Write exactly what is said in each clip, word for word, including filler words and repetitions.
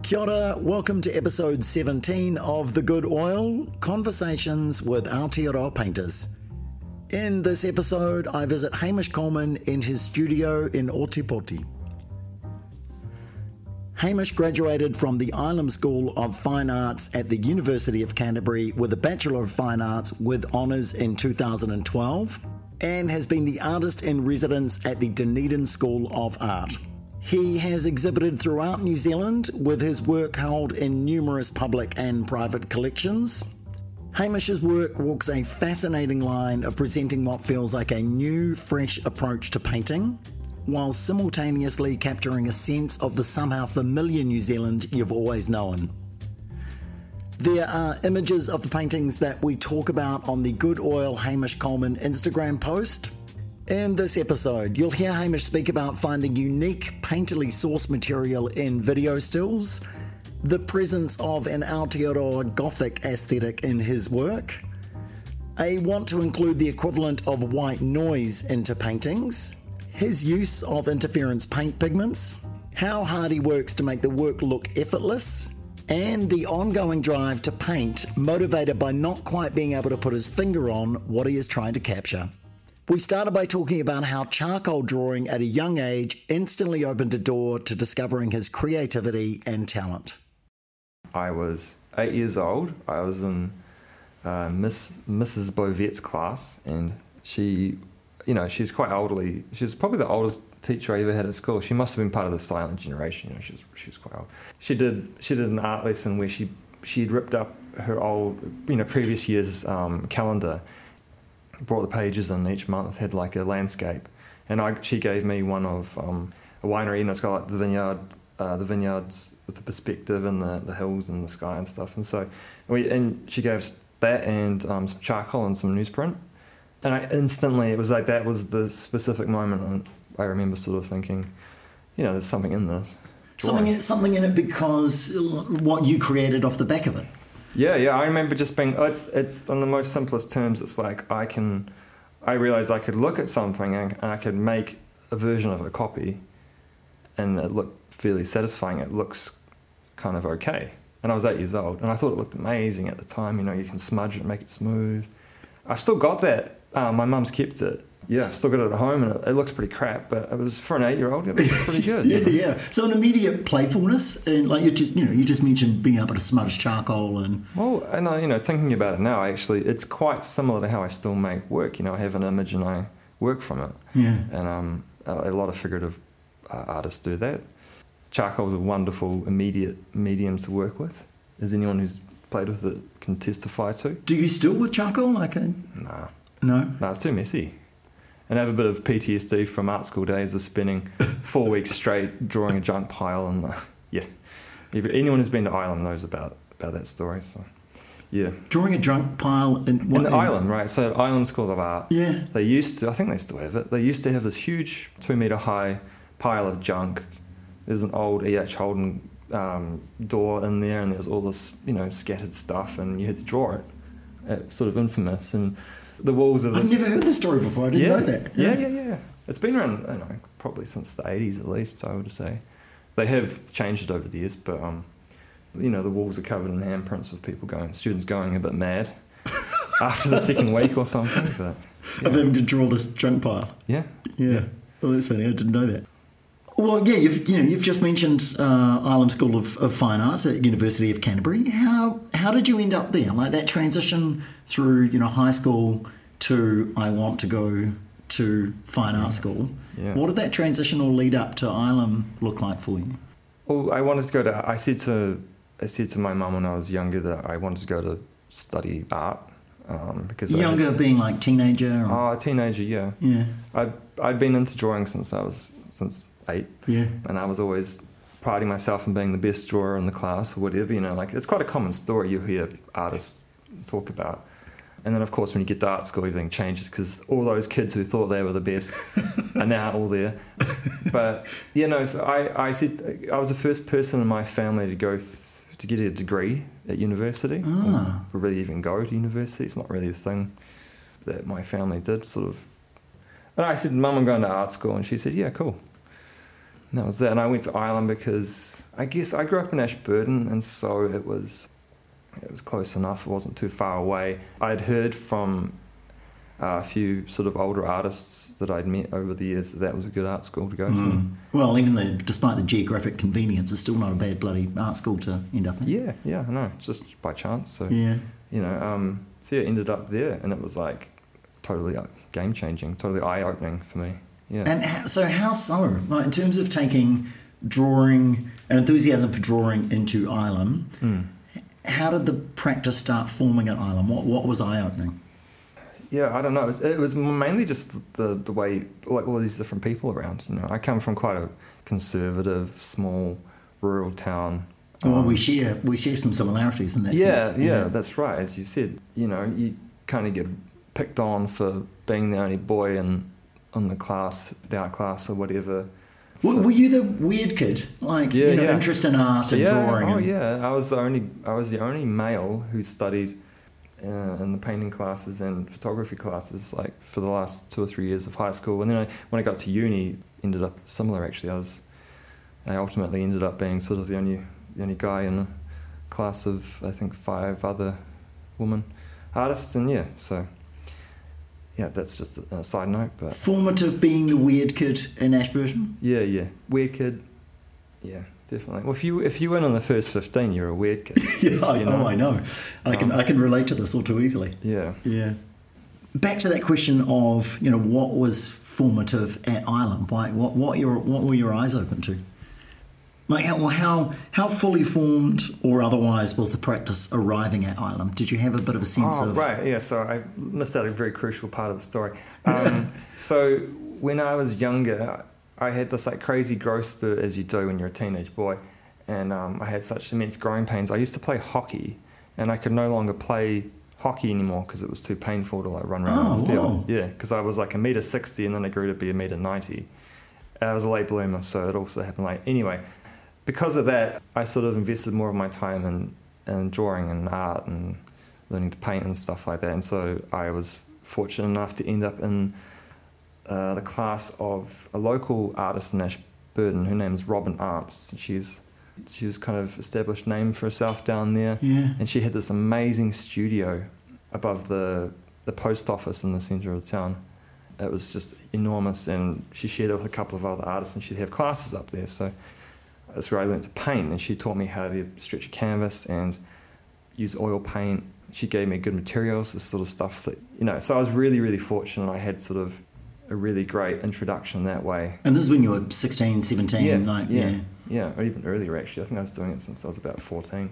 Kia ora, welcome to episode seventeen of The Good Oil, Conversations with Aotearoa Painters. In this episode, I visit Hamish Coleman in his studio in Otepoti. Hamish graduated from the Ilam School of Fine Arts at the University of Canterbury with a Bachelor of Fine Arts with honours in two thousand twelve and has been the artist in residence at the Dunedin School of Art. He has exhibited throughout New Zealand with his work held in numerous public and private collections. Hamish's work walks a fascinating line of presenting what feels like a new, fresh approach to painting, while simultaneously capturing a sense of the somehow familiar New Zealand you've always known. There are images of the paintings that we talk about on the Good Oil Hamish Coleman Instagram post. In this episode, you'll hear Hamish speak about finding unique painterly source material in video stills, the presence of an Aotearoa Gothic aesthetic in his work, a want to include the equivalent of white noise into paintings, his use of interference paint pigments, how hard he works to make the work look effortless, and the ongoing drive to paint motivated by not quite being able to put his finger on what he is trying to capture. We started by talking about how charcoal drawing at a young age instantly opened a door to discovering his creativity and talent. I was eight years old. I was in uh, Miss Missus Bovet's class, and she, you know, she's quite elderly. She's probably the oldest teacher I ever had at school. She must have been part of the silent generation. You know, she was she was quite old. She did she did an art lesson where she she'd ripped up her old, you know, previous year's um, calendar. Brought the pages in each month, had like a landscape, and I she gave me one of um, a winery, and it's got like the vineyard, uh, the vineyards with the perspective and the, the hills and the sky and stuff. And so we and she gave us that and um, some charcoal and some newsprint, and I instantly it was like that was the specific moment, and I remember sort of thinking, you know, there's something in this. Drawing. Something something in it because what you created off the back of it. Yeah, yeah. I remember just being. Oh, it's it's in the most simplest terms. It's like I can. I realized I could look at something and I could make a version of a copy, and it looked fairly satisfying. It looks kind of okay. And I was eight years old, and I thought it looked amazing at the time. You know, you can smudge it, make it smooth. I've still got that. Uh, my mum's kept it. Yeah, I've still got it at home, and it, it looks pretty crap, but it was for an eight-year-old. It was pretty good. yeah, you know? yeah. So an immediate playfulness, and like you just, you know, you just mentioned being able to smudge charcoal and. Well, and I, you know, thinking about it now, actually, it's quite similar to how I still make work. You know, I have an image and I work from it. Yeah. And um, a, a lot of figurative uh, artists do that. Charcoal is a wonderful immediate medium to work with. As anyone who's played with it can testify to. Do you still with charcoal? Like a... Nah. No. No, it's too messy. And I have a bit of P T S D from art school days of spending four weeks straight drawing a junk pile. And uh, yeah, if anyone who's been to Ilam knows about, about that story. So yeah. Drawing a junk pile in what? In Ilam, right? So Ilam School of Art. Yeah. They used to, I think they still have it. They used to have this huge two metre high pile of junk. There's an old E H Holden um, door in there, and there's all this, you know, scattered stuff, and you had to draw it. It's sort of infamous. And the walls of this... I've never heard this story before. I didn't yeah, know that. Yeah, yeah, yeah. It's been around, I don't know, probably since the eighties at least, I would say. They have changed it over the years, but, um, you know, the walls are covered in handprints of people going, students going a bit mad after the second week or something. But, yeah. Of having to draw this junk pile. Yeah. Yeah. yeah. Well, that's funny. I didn't know that. Well, yeah, you've you know you've just mentioned uh, Ilam School of, of Fine Arts at University of Canterbury. How how did you end up there? Like that transition through you know high school to I want to go to fine art school. Yeah. What did that transition or lead up to Ilam look like for you? Well, I wanted to go to. I said to I said to my mum when I was younger that I wanted to go to study art um, because younger had, being like teenager. Or? Oh, teenager, yeah. Yeah. I I'd been into drawing since I was since. eight, yeah, and I was always priding myself in being the best drawer in the class or whatever, you know, like it's quite a common story you hear artists talk about. And then of course when you get to art school everything changes because all those kids who thought they were the best are now all there. But yeah, no, so I, I said I was the first person in my family to go th- to get a degree at university, ah. or really even go to university. It's not really a thing that my family did, sort of. And I said, Mum, I'm going to art school, and she said, yeah, cool. And that was that. And I went to Ireland because I guess I grew up in Ashburton, and so it was it was close enough. It wasn't too far away. I'd heard from uh, a few sort of older artists that I'd met over the years that that was a good art school to go Mm. to. Well, even though, despite the geographic convenience, it's still not a bad bloody art school to end up in. Yeah, yeah, I know. Just by chance. So Yeah. you know, um, so yeah, ended up there, and it was like totally game changing, totally eye opening for me. Yeah. And how, so, how so? Like, in terms of taking drawing and enthusiasm for drawing into Ilam, Mm. how did the practice start forming at Ilam? What what was eye opening? Yeah, I don't know. It was, it was mainly just the the way, like all these different people around. You know, I come from quite a conservative, small, rural town. Well, Um, we share we share some similarities in that yeah, sense. yeah, that's right. As you said, you know, you kind of get picked on for being the only boy in in the class, the art class or whatever. Were, were you the weird kid, like Yeah, you know, yeah. interest in art and yeah, drawing? oh and, yeah. I was the only I was the only male who studied uh, in the painting classes and photography classes, like for the last two or three years of high school. And then I, when I got to uni, ended up similar. Actually, I was I ultimately ended up being sort of the only the only guy in a class of I think five other women artists. And yeah, so yeah, that's just a, a side note. But Formative being the weird kid in Ashburton. yeah, yeah, weird kid. Yeah, definitely. Well, if you if you went on the first fifteen, you're a weird kid. Yeah, I, You know? oh, I know. I can Um, I can relate to this all too easily. Yeah. Yeah. Back to that question of you know what was formative at Ilam. Why? What? What your? What were your eyes open to? Like how? well, How? How fully formed or otherwise was the practice arriving at Ilam? Did you have a bit of a sense Oh, of? right, yeah, so I missed out a very crucial part of the story. Um, so when I was younger, I had this like crazy growth spurt as you do when you're a teenage boy, and um, I had such immense growing pains. I used to play hockey, and I could no longer play hockey anymore because it was too painful to like run around Oh, the field. wow. Yeah, because I was like a meter sixty, and then I grew to be a meter ninety. I was a late bloomer, so it also happened late. Anyway, because of that, I sort of invested more of my time in, in drawing and art and learning to paint and stuff like that. And so I was fortunate enough to end up in uh, the class of a local artist in Ashburton. Her name's Robin Arts. She's she was kind of established name for herself down there. Yeah. And she had this amazing studio above the the post office in the centre of the town. It was just enormous, and she shared it with a couple of other artists, and she'd have classes up there. So that's where I learned to paint, and she taught me how to stretch a canvas and use oil paint. She gave me good materials, this sort of stuff that, you know, so I was really, really fortunate. I had sort of a really great introduction that way. And this is when you were sixteen, seventeen, Yeah, like yeah, yeah. yeah, or even earlier actually. I think I was doing it since I was about fourteen.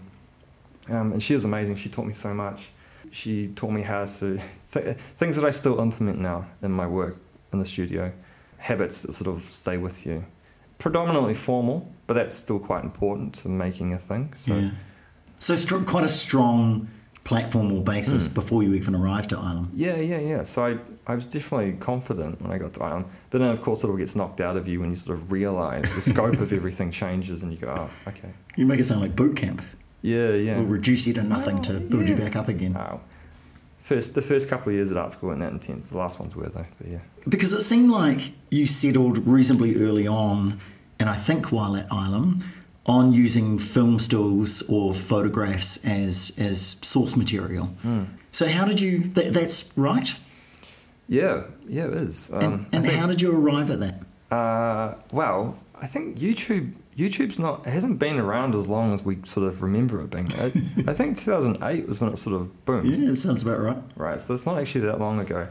Um, and she was amazing. She taught me so much. She taught me how to, th- things that I still implement now in my work in the studio, habits that sort of stay with you. Predominantly formal, but that's still quite important to making a thing. So yeah. So str- quite a strong platform or basis Mm. before you even arrived at Ilam. yeah, yeah, yeah. So I, I was definitely confident when I got to Ireland. But then, of course, it all gets knocked out of you when you sort of realise the scope of everything changes and you go, oh, okay. You make it sound like boot camp. Yeah, yeah. We'll reduce you to nothing to build you yeah. back up again. Wow. First, the first couple of years at art school weren't that intense. The last ones were, though. But yeah. Because it seemed like you settled reasonably early on, and I think while at Ilam, on using film stills or photographs as as source material. Mm. So how did you? That, that's right. Yeah, yeah, it is. Um, And, and I think, how did you arrive at that? Uh, well, I think YouTube YouTube's not it hasn't been around as long as we sort of remember it being. I, I think two thousand eight was when it sort of boomed. Yeah, it sounds about right. Right, so it's not actually that long ago.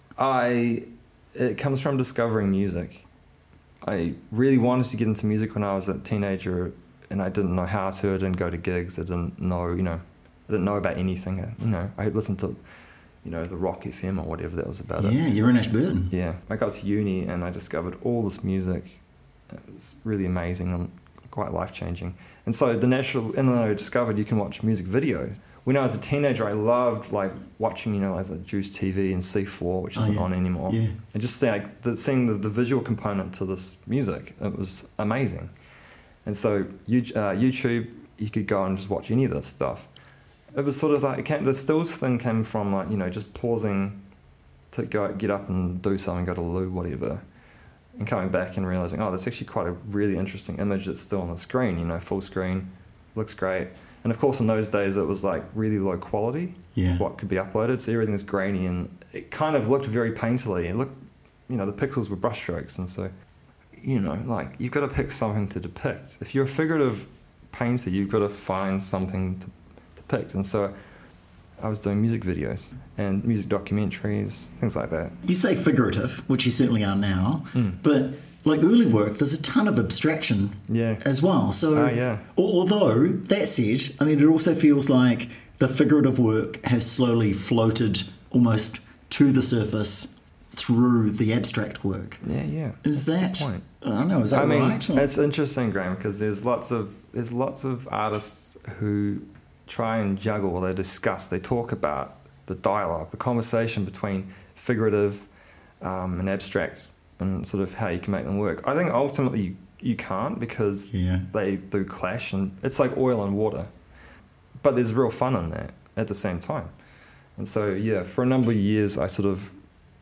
I it comes from discovering music. I really wanted to get into music when I was a teenager, and I didn't know how to. I didn't go to gigs. I didn't know, you know, I didn't know about anything. You know, I listened to, you know, the Rock F M or whatever that was about. Yeah, it. you're in Ashburton. Yeah, I got to uni and I discovered all this music. It was really amazing and quite life-changing. And so the natural, and then I discovered you can watch music videos. When I was a teenager, I loved like watching, you know, as a Juice T V and C four, which Oh, isn't yeah. on anymore. Yeah. And just seeing, like, the, seeing the, the visual component to this music, it was amazing. And so you, uh, YouTube, you could go and just watch any of this stuff. It was sort of like, it came, the stills thing came from like, you know, just pausing to go get up and do something, go to the loo, whatever. and coming back and realizing, oh, that's actually quite a really interesting image that's still on the screen, you know, full screen, looks great. And of course, in those days, it was like really low quality, Yeah. what could be uploaded. So everything was grainy and it kind of looked very painterly. It looked, you know, the pixels were brushstrokes. And so, you know, like you've got to pick something to depict. If you're a figurative painter, you've got to find something to depict. And so I was doing music videos and music documentaries, things like that. You say figurative, which you certainly are now, Mm. but like early work, there's a ton of abstraction Yeah. as well. So, Oh, yeah. al- although that said, I mean, it also feels like the figurative work has slowly floated almost to the surface through the abstract work. Yeah, yeah. Is That's that? a good point. I don't know. Is that I mean, right? Or- it's interesting, Graham, because there's lots of there's lots of artists who try and juggle, they discuss, they talk about the dialogue, the conversation between figurative um, and abstract, and sort of how you can make them work. I think ultimately you, you can't because Yeah. they do clash, and it's like oil and water. But there's real fun in that at the same time. And so, yeah, for a number of years, I sort of,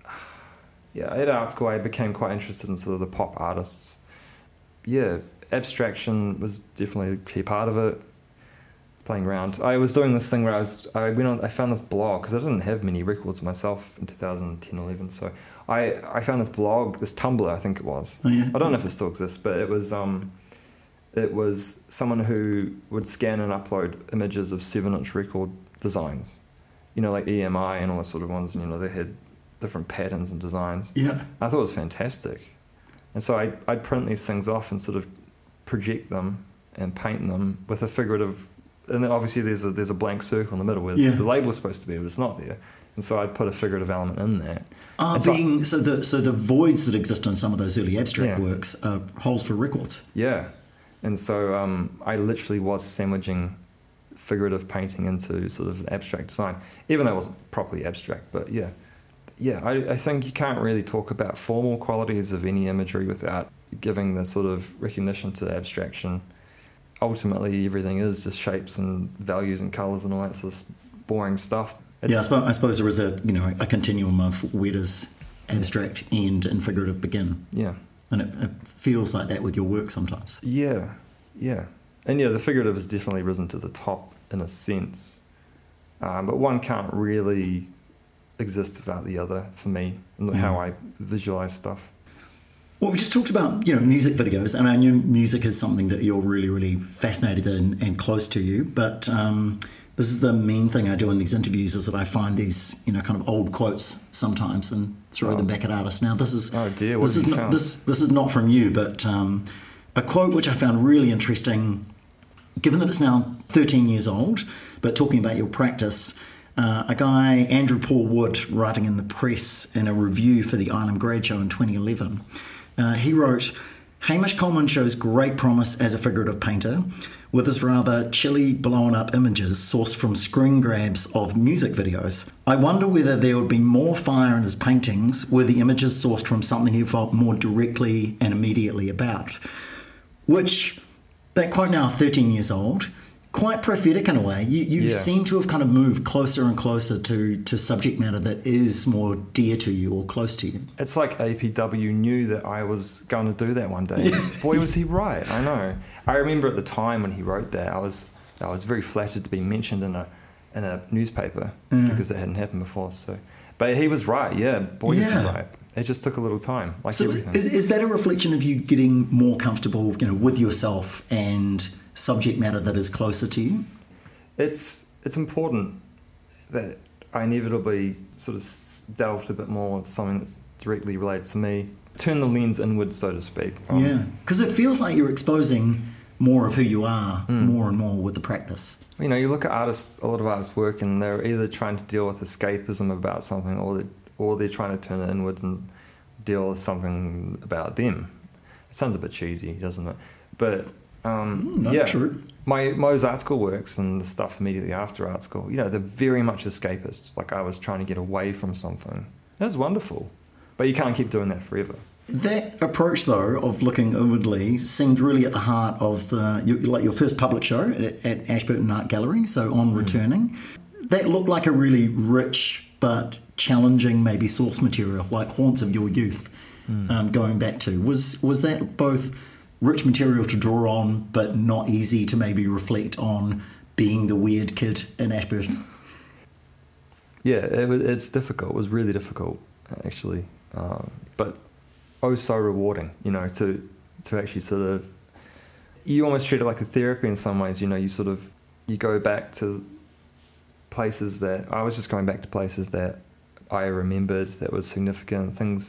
yeah, at art school, I became quite interested in sort of the pop artists. Yeah, abstraction was definitely a key part of it. Playing around. I was doing this thing where I was, I went on, I found this blog, because I didn't have many records myself in two thousand ten, eleven, so I, I found this blog, this Tumblr, I think it was. Oh, yeah. I don't know if it still exists, but it was, um, it was someone who would scan and upload images of seven-inch record designs, you know, like E M I and all those sort of ones, and, you know, they had different patterns and designs. Yeah. I thought it was fantastic. And so I, I'd print these things off and sort of project them and paint them with a figurative, and then obviously there's a there's a blank circle in the middle where Yeah. the label is supposed to be, but it's not there. And so I'd put a figurative element in there. Ah, And so- being so the so the voids that exist in some of those early abstract Yeah. works are holes for records. Yeah. And so um, I literally was sandwiching figurative painting into sort of an abstract design, even though it wasn't properly abstract. But yeah, yeah, I, I think you can't really talk about formal qualities of any imagery without giving the sort of recognition to abstraction. Ultimately, everything is just shapes and values and colours and all that sort of boring stuff. It's, Yeah, I suppose, I suppose there is a you know a continuum of where does abstract end and figurative begin, yeah, and it, it feels like that with your work sometimes. yeah, yeah. And yeah, the figurative has definitely risen to the top in a sense. Um, but one can't really exist without the other for me, and Mm. how I visualize stuff. Well, we just talked about you know music videos, and I know music is something that you're really really fascinated in and close to you. But um, this is the main thing I do in these interviews is that I find these you know kind of old quotes sometimes and throw Oh. them back at artists. Now this is Oh dear, what this have is you not found? this this is not from you, but um, a quote which I found really interesting. Given that it's now thirteen years old, but talking about your practice, uh, a guy, Andrew Paul Wood, writing in the press in a review for the Ireland Grad Show in twenty eleven, uh, he wrote, Hamish Coleman shows great promise as a figurative painter, with his rather chilly, blown-up images sourced from screen grabs of music videos. I wonder whether there would be more fire in his paintings were the images sourced from something he felt more directly and immediately about. Which... That quote now, thirteen years old, quite prophetic in a way. You, you Yeah. seem to have kind of moved closer and closer to, to subject matter that is more dear to you or close to you. It's like A P W knew that I was going to do that one day. Boy, was he right! I know. I remember at the time when he wrote that, I was I was very flattered to be mentioned in a in a newspaper Mm. because it hadn't happened before. So, but he was right. Yeah, boy, was he Yeah. right. It just took a little time, like So everything. is, is that a reflection of you getting more comfortable, you know, with yourself and subject matter that is closer to you? It's it's important that I inevitably sort of s- delved a bit more with something that's directly related to me. Turn the lens inward, so to speak. Um, Yeah, because it feels like you're exposing more of who you are Mm. more and more with the practice. You know, you look at artists, a lot of artists work, and they're either trying to deal with escapism about something, or they or they're trying to turn it inwards and deal with something about them. It sounds a bit cheesy, doesn't it? But um, Mm, not yeah, true. my Mo's art school works and the stuff immediately after art school, you know, they're very much escapist. Like I was trying to get away from something. That's wonderful, but you can't keep doing that forever. That approach, though, of looking inwardly seemed really at the heart of the your, like your first public show at, at Ashburton Art Gallery, so on returning. That looked like a really rich but challenging maybe source material, like haunts of your youth. mm. um, going back to. Was was that both rich material to draw on, but not easy to maybe reflect on being the weird kid in Ashburton? Yeah, it was, it's difficult. It was really difficult, actually. Uh, but oh, so rewarding, you know, to to actually sort of, you almost treat it like a therapy in some ways, you know, you sort of, you go back to places that, I was just going back to places that I remembered that was significant, things,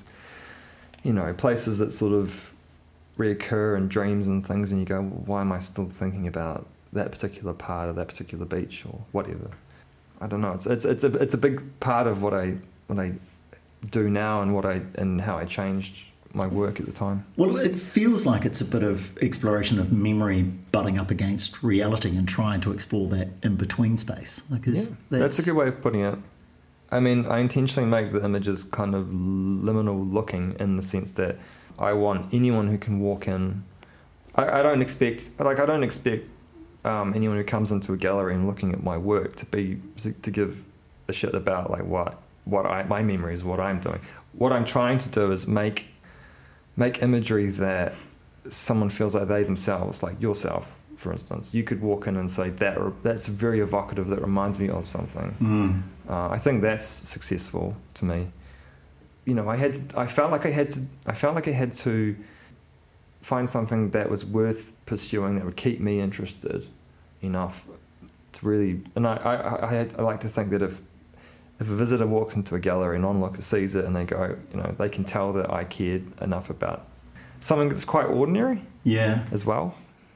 you know, places that sort of reoccur in dreams and things, and you go, well, why am I still thinking about that particular part of that particular beach or whatever? I don't know. It's it's it's a it's a big part of what I what I do now and what I and how I changed my work at the time. Well, it feels like it's a bit of exploration of memory butting up against reality and trying to explore that in between space. Like, is yeah, that's... that's a good way of putting it. I mean, I intentionally make the images kind of liminal looking in the sense that I want anyone who can walk in. I, I don't expect like I don't expect. Um, anyone who comes into a gallery and looking at my work to be to, to give a shit about like what what I my memories, what I'm doing. What I'm trying to do is make make imagery that someone feels like they themselves, like yourself, for instance, you could walk in and say that that's very evocative. That reminds me of something. Mm. Uh, I think that's successful to me. You know, I had to, I felt like I had to I felt like I had to. find something that was worth pursuing that would keep me interested enough to really, and I, I, I, I like to think that if if a visitor walks into a gallery and onlooker sees it and they go, you know, they can tell that I cared enough about something that's quite ordinary, yeah, as well.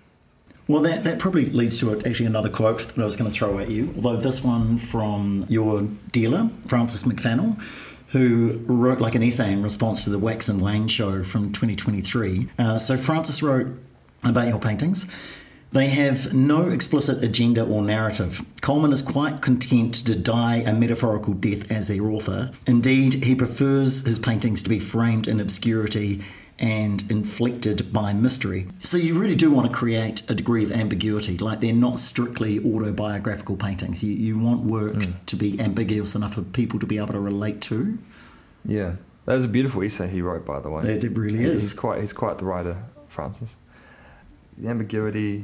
Well, that, that probably leads to actually another quote that I was going to throw at you, although this one from your dealer, Francis McFannel, who wrote like an essay in response to the Wax and Wayne show from twenty twenty-three. Uh, so Francis wrote about your paintings. They have no explicit agenda or narrative. Coleman is quite content to die a metaphorical death as their author. Indeed, he prefers his paintings to be framed in obscurity and inflected by mystery. So you really do want to create a degree of ambiguity, like they're not strictly autobiographical paintings. You you want work mm. to be ambiguous enough for people to be able to relate to. Yeah, that was a beautiful essay he wrote, by the way. It really is. He's quite he's quite the writer, Francis. The ambiguity,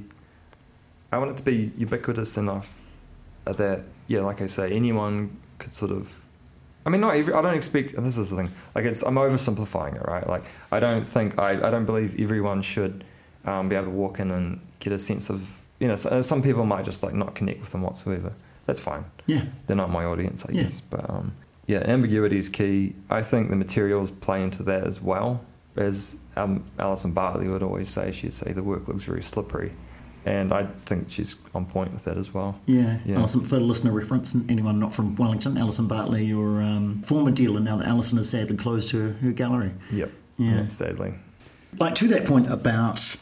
I want it to be ubiquitous enough that, yeah, like I say, anyone could sort of, I mean, not every, I don't expect, and this is the thing, like it's, I'm oversimplifying it, right? Like, I don't think, I, I don't believe everyone should um, be able to walk in and get a sense of, you know, so, some people might just like not connect with them whatsoever. That's fine. Yeah. They're not my audience, I yeah. guess. But um, yeah, ambiguity is key. I think the materials play into that as well. As um, Alison Bartley would always say, she'd say the work looks very slippery. And I think she's on point with that as well. Yeah. yeah. Alison, for listener reference, anyone not from Wellington, Alison Bartley, your um, former dealer, now that Alison has sadly closed her, her gallery. Yep. Yeah. yeah. Sadly. Like, to that point about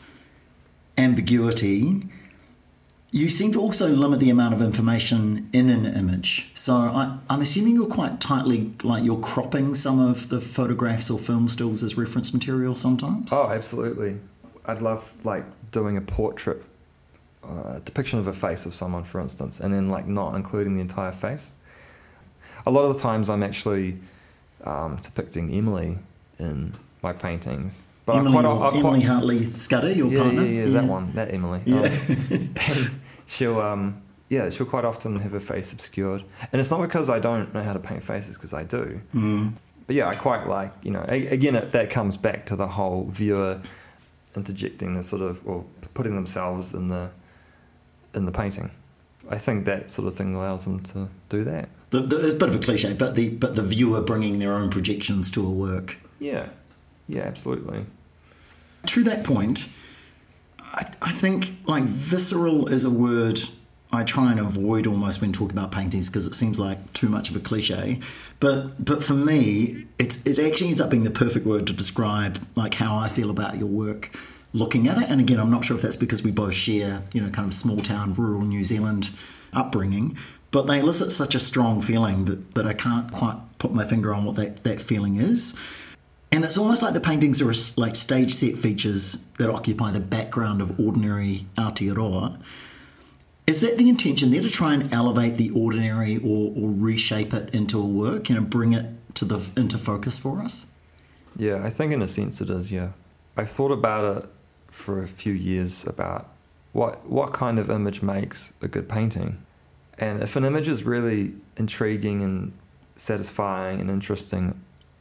ambiguity, you seem to also limit the amount of information in an image. So I, I'm assuming you're quite tightly, like you're cropping some of the photographs or film stills as reference material sometimes? Oh, absolutely. I'd love, like, doing a portrait Uh, depiction of a face of someone, for instance, and then like not including the entire face. A lot of the times I'm actually um, depicting Emily in my paintings. But Emily, quite, quite, Emily Hartley Scudder, your yeah, partner? Yeah, yeah, yeah, that one, that Emily. Yeah. Um, and she'll, um, yeah, she'll quite often have her face obscured. And it's not because I don't know how to paint faces, because I do. Mm. But yeah, I quite like, you know, again, it, that comes back to the whole viewer interjecting the sort of, or putting themselves in the in the painting. I think that sort of thing allows them to do that. The, the, it's a bit of a cliche, but the but the viewer bringing their own projections to a work. Yeah, yeah, absolutely. To that point, I, I think like visceral is a word I try and avoid almost when talking about paintings because it seems like too much of a cliche. But but for me, it's it actually ends up being the perfect word to describe like how I feel about your work. Looking at it, and again, I'm not sure if that's because we both share, you know, kind of small town, rural New Zealand upbringing, but they elicit such a strong feeling that, that I can't quite put my finger on what that, that feeling is. And it's almost like the paintings are like stage set features that occupy the background of ordinary Aotearoa. Is that the intention there, to try and elevate the ordinary or, or reshape it into a work, you know, bring it to the into focus for us? Yeah, I think in a sense it is, yeah. I've thought about it for a few years about what what kind of image makes a good painting. And if an image is really intriguing and satisfying and interesting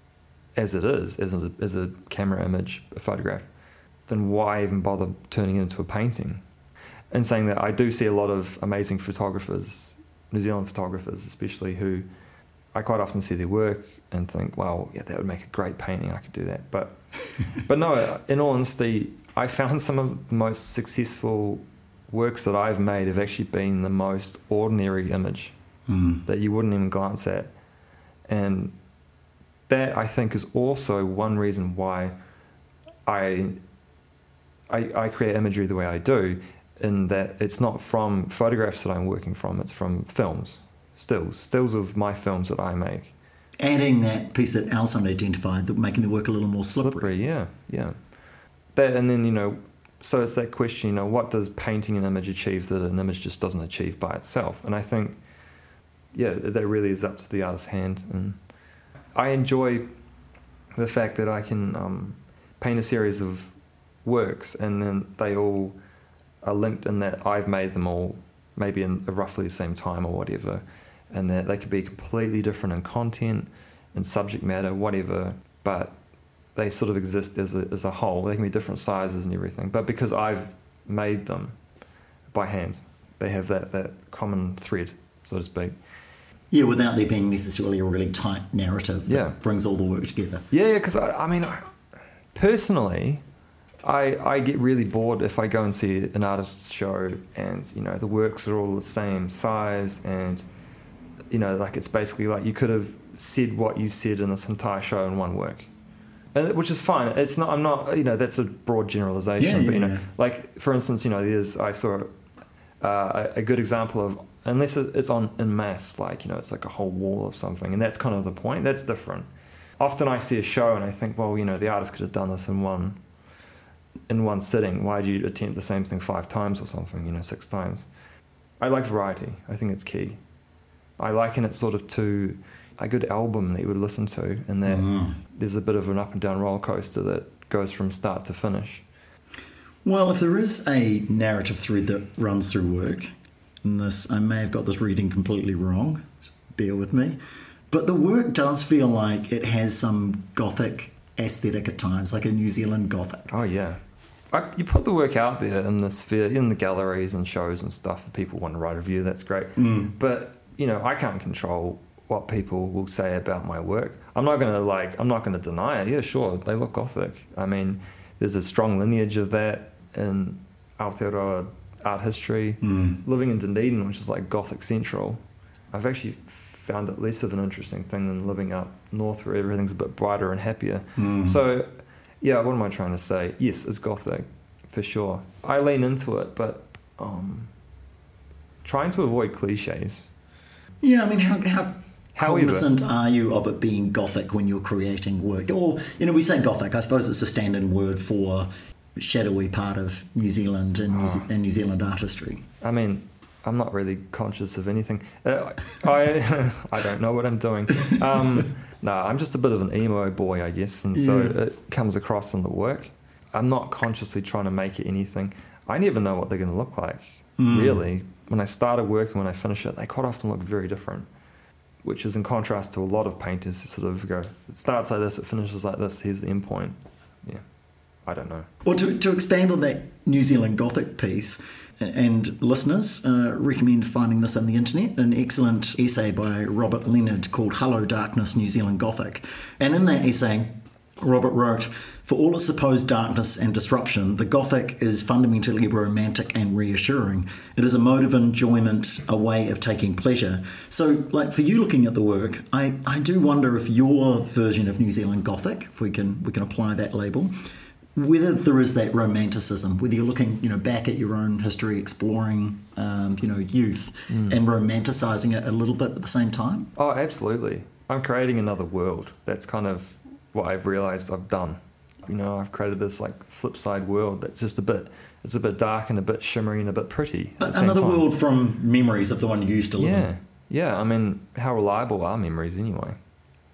as it is, as a, as a camera image, a photograph, then why even bother turning it into a painting? And saying that, I do see a lot of amazing photographers, New Zealand photographers especially, who I quite often see their work and think, wow, yeah, that would make a great painting, I could do that. But but no, in all honesty, I found some of the most successful works that I've made have actually been the most ordinary image mm. that you wouldn't even glance at. And that, I think, is also one reason why I, I, I create imagery the way I do, in that it's not from photographs that I'm working from, it's from films, stills, stills of my films that I make. Adding that piece that Alison identified, that making the work a little more slippery. Slippery, yeah, yeah. That, and then, you know, so it's that question, you know, what does painting an image achieve that an image just doesn't achieve by itself? And I think, yeah, that really is up to the artist's hand. And I enjoy the fact that I can um, paint a series of works and then they all are linked in that I've made them all maybe in roughly the same time or whatever, and that they could be completely different in content and subject matter, whatever, but they sort of exist as a, as a whole. They can be different sizes and everything, but because I've made them by hand, they have that, that common thread, so to speak. Yeah, without there being necessarily a really tight narrative that yeah. brings all the work together. Yeah, yeah, because I, I mean, I, personally, I I get really bored if I go and see an artist's show and, you know, the works are all the same size and, you know, like it's basically like you could have said what you said in this entire show in one work. And, which is fine. It's not, I'm not, you know, that's a broad generalization, yeah, but, you yeah, know, yeah. like, for instance, you know, there's, I saw uh, a, a good example of, unless it's on in mass, like, you know, it's like a whole wall of something, and that's kind of the point, that's different. Often I see a show and I think, well, you know, the artist could have done this in one, in one sitting. Why do you attempt the same thing five times or something, you know, six times? I like variety. I think it's key. I liken it sort of to a good album that you would listen to, and that mm. there's a bit of an up and down roller coaster that goes from start to finish. Well, if there is a narrative thread that runs through work, and this, I may have got this reading completely wrong, so bear with me, but the work does feel like it has some Gothic aesthetic at times, like a New Zealand Gothic. Oh, yeah. I, you put the work out there in the sphere, in the galleries and shows and stuff, if people want to write a review, that's great. Mm. But, you know, I can't control what people will say about my work. I'm not going to like, I'm not going to deny it. Yeah, sure, they look Gothic. I mean, there's a strong lineage of that in Aotearoa art history. Mm. Living in Dunedin, which is like Gothic central, I've actually found it less of an interesting thing than living up north where everything's a bit brighter and happier. Mm. So, yeah, what am I trying to say? Yes, it's Gothic, for sure. I lean into it, but um, trying to avoid cliches. Yeah, I mean, how... how However, cognizant are you of it being Gothic when you're creating work? Or, you know, we say Gothic, I suppose it's a stand-in word for shadowy part of New Zealand and New, Ze- and New Zealand artistry. I mean, I'm not really conscious of anything. Uh, I I don't know what I'm doing. Um, no, I'm just a bit of an emo boy, I guess, and so yeah. it comes across in the work. I'm not consciously trying to make it anything. I never know what they're going to look like, mm. really. When I start a work and when I finish it, they quite often look very different, which is in contrast to a lot of painters who sort of go, it starts like this, it finishes like this, here's the end point. Yeah, I don't know. Well, to, to expand on that New Zealand Gothic piece, and listeners, uh, recommend finding this on the internet, an excellent essay by Robert Leonard called Hello Darkness, New Zealand Gothic. And in that essay, Robert wrote, for all its supposed darkness and disruption, the Gothic is fundamentally romantic and reassuring. It is a mode of enjoyment, a way of taking pleasure. So, like, for you looking at the work, I, I do wonder if your version of New Zealand Gothic, if we can we can apply that label, whether there is that romanticism, whether you're looking, you know, back at your own history, exploring, um, you know, youth, mm. and romanticising it a little bit at the same time. Oh, absolutely. I'm creating another world. That's kind of what I've realised I've done. You know, I've created this like flip side world that's just a bit, it's a bit dark and a bit shimmery and a bit pretty. At the another same time. World from memories of the one you used to live yeah. in. Yeah, I mean, how reliable are memories anyway?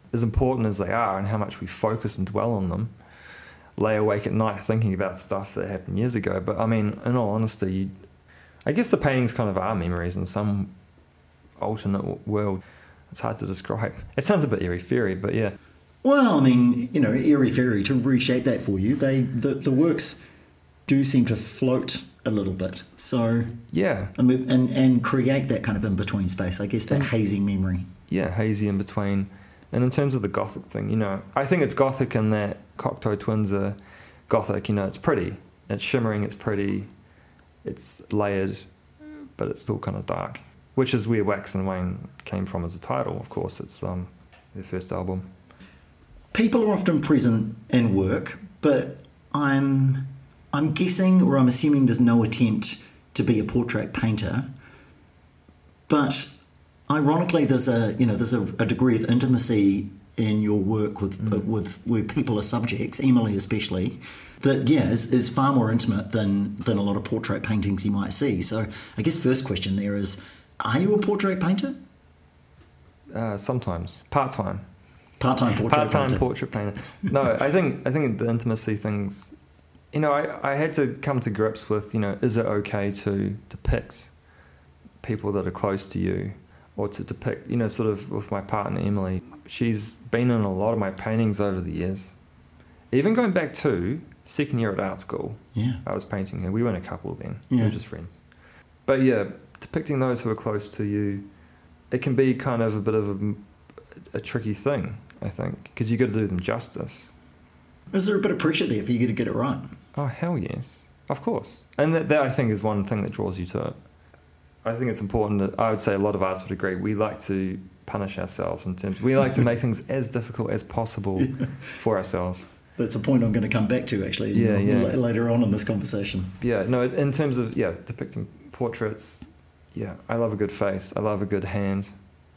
as important as they are and how much we focus and dwell on them, lay awake at night thinking about stuff that happened years ago. But I mean, in all honesty, you, I guess the paintings kind of are memories in some alternate world. It's hard to describe. It sounds a bit airy-fairy, but yeah. Well, I mean, you know, airy-fairy, to reshape that for you, they the, the works do seem to float a little bit. So yeah, I mean, and and create that kind of in-between space, I guess, that and, hazy memory. Yeah, hazy in between. And in terms of the Gothic thing, you know, I think it's Gothic in that Cocteau Twins are Gothic. You know, it's pretty, it's shimmering, it's pretty, it's layered, but it's still kind of dark, which is where Wax and Wayne came from as a title. Of course, it's um, their first album. People are often present in work, but I'm I'm guessing, or I'm assuming, there's no attempt to be a portrait painter. But ironically, there's a you know there's a, a degree of intimacy in your work with mm. uh, with where people are subjects, Emily especially, that yeah is, is far more intimate than than a lot of portrait paintings you might see. So I guess first question there is, are you a portrait painter? Uh, sometimes part time. Part-time portrait Part-time painter. portrait painter. No, I think I think the intimacy things. You know, I, I had to come to grips with, you know, is it okay to depict people that are close to you, or to depict, you know, sort of with my partner Emily. She's been in a lot of my paintings over the years. Even going back to second year at art school, yeah, I was painting her. We weren't a couple then. Yeah. We were just friends. But yeah, depicting those who are close to you, it can be kind of a bit of a, a tricky thing, I think, because you got to do them justice. Is there a bit of pressure there for you to get it right? Oh, hell yes. Of course. And that, that, I think, is one thing that draws you to it. I think it's important that, I would say a lot of artists would agree, we like to punish ourselves in terms, we like to make things as difficult as possible yeah. for ourselves. That's a point I'm going to come back to, actually, yeah, you know, yeah. later on in this conversation. Yeah, no, in terms of, yeah, depicting portraits, yeah, I love a good face. I love a good hand.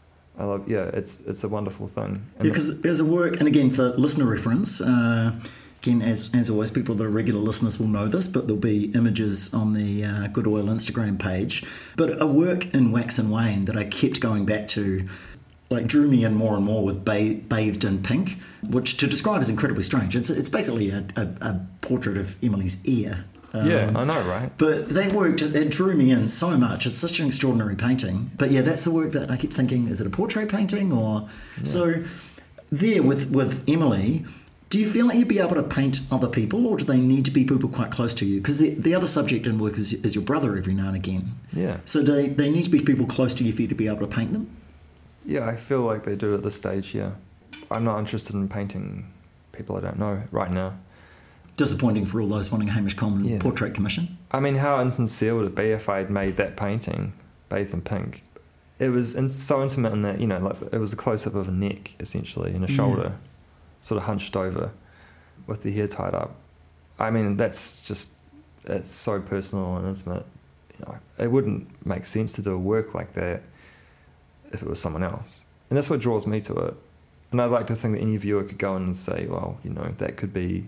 I love, yeah, it's it's a wonderful thing. And yeah, because there's a work, and again, for listener reference, uh, again, as as always, people that are regular listeners will know this, but there'll be images on the uh, Good Oil Instagram page. But a work in Wax and Wayne that I kept going back to, like, drew me in more and more with ba- Bathed in Pink, which to describe is incredibly strange. It's it's basically a, a, a portrait of Emily's ear. Um, yeah, I know, right? But that work, just, it drew me in so much. It's such an extraordinary painting. But yeah, that's the work that I keep thinking, is it a portrait painting? Or yeah. So there with, with Emily, do you feel like you'd be able to paint other people, or do they need to be people quite close to you? Because the, the other subject in work is, is your brother every now and again. Yeah. So do they, they need to be people close to you for you to be able to paint them? Yeah, I feel like they do at this stage, yeah. I'm not interested in painting people I don't know right now. Disappointing for all those wanting a Hamish Coleman yeah. portrait commission. I mean, how insincere would it be if I'd made that painting, Bathed in Pink? It was in, so intimate in that, you know, like it was a close-up of a neck, essentially, and a shoulder, yeah. sort of hunched over, with the hair tied up. I mean, that's just, it's so personal and intimate. You know, it wouldn't make sense to do a work like that if it was someone else. And that's what draws me to it. And I'd like to think that any viewer could go in and say, well, you know, that could be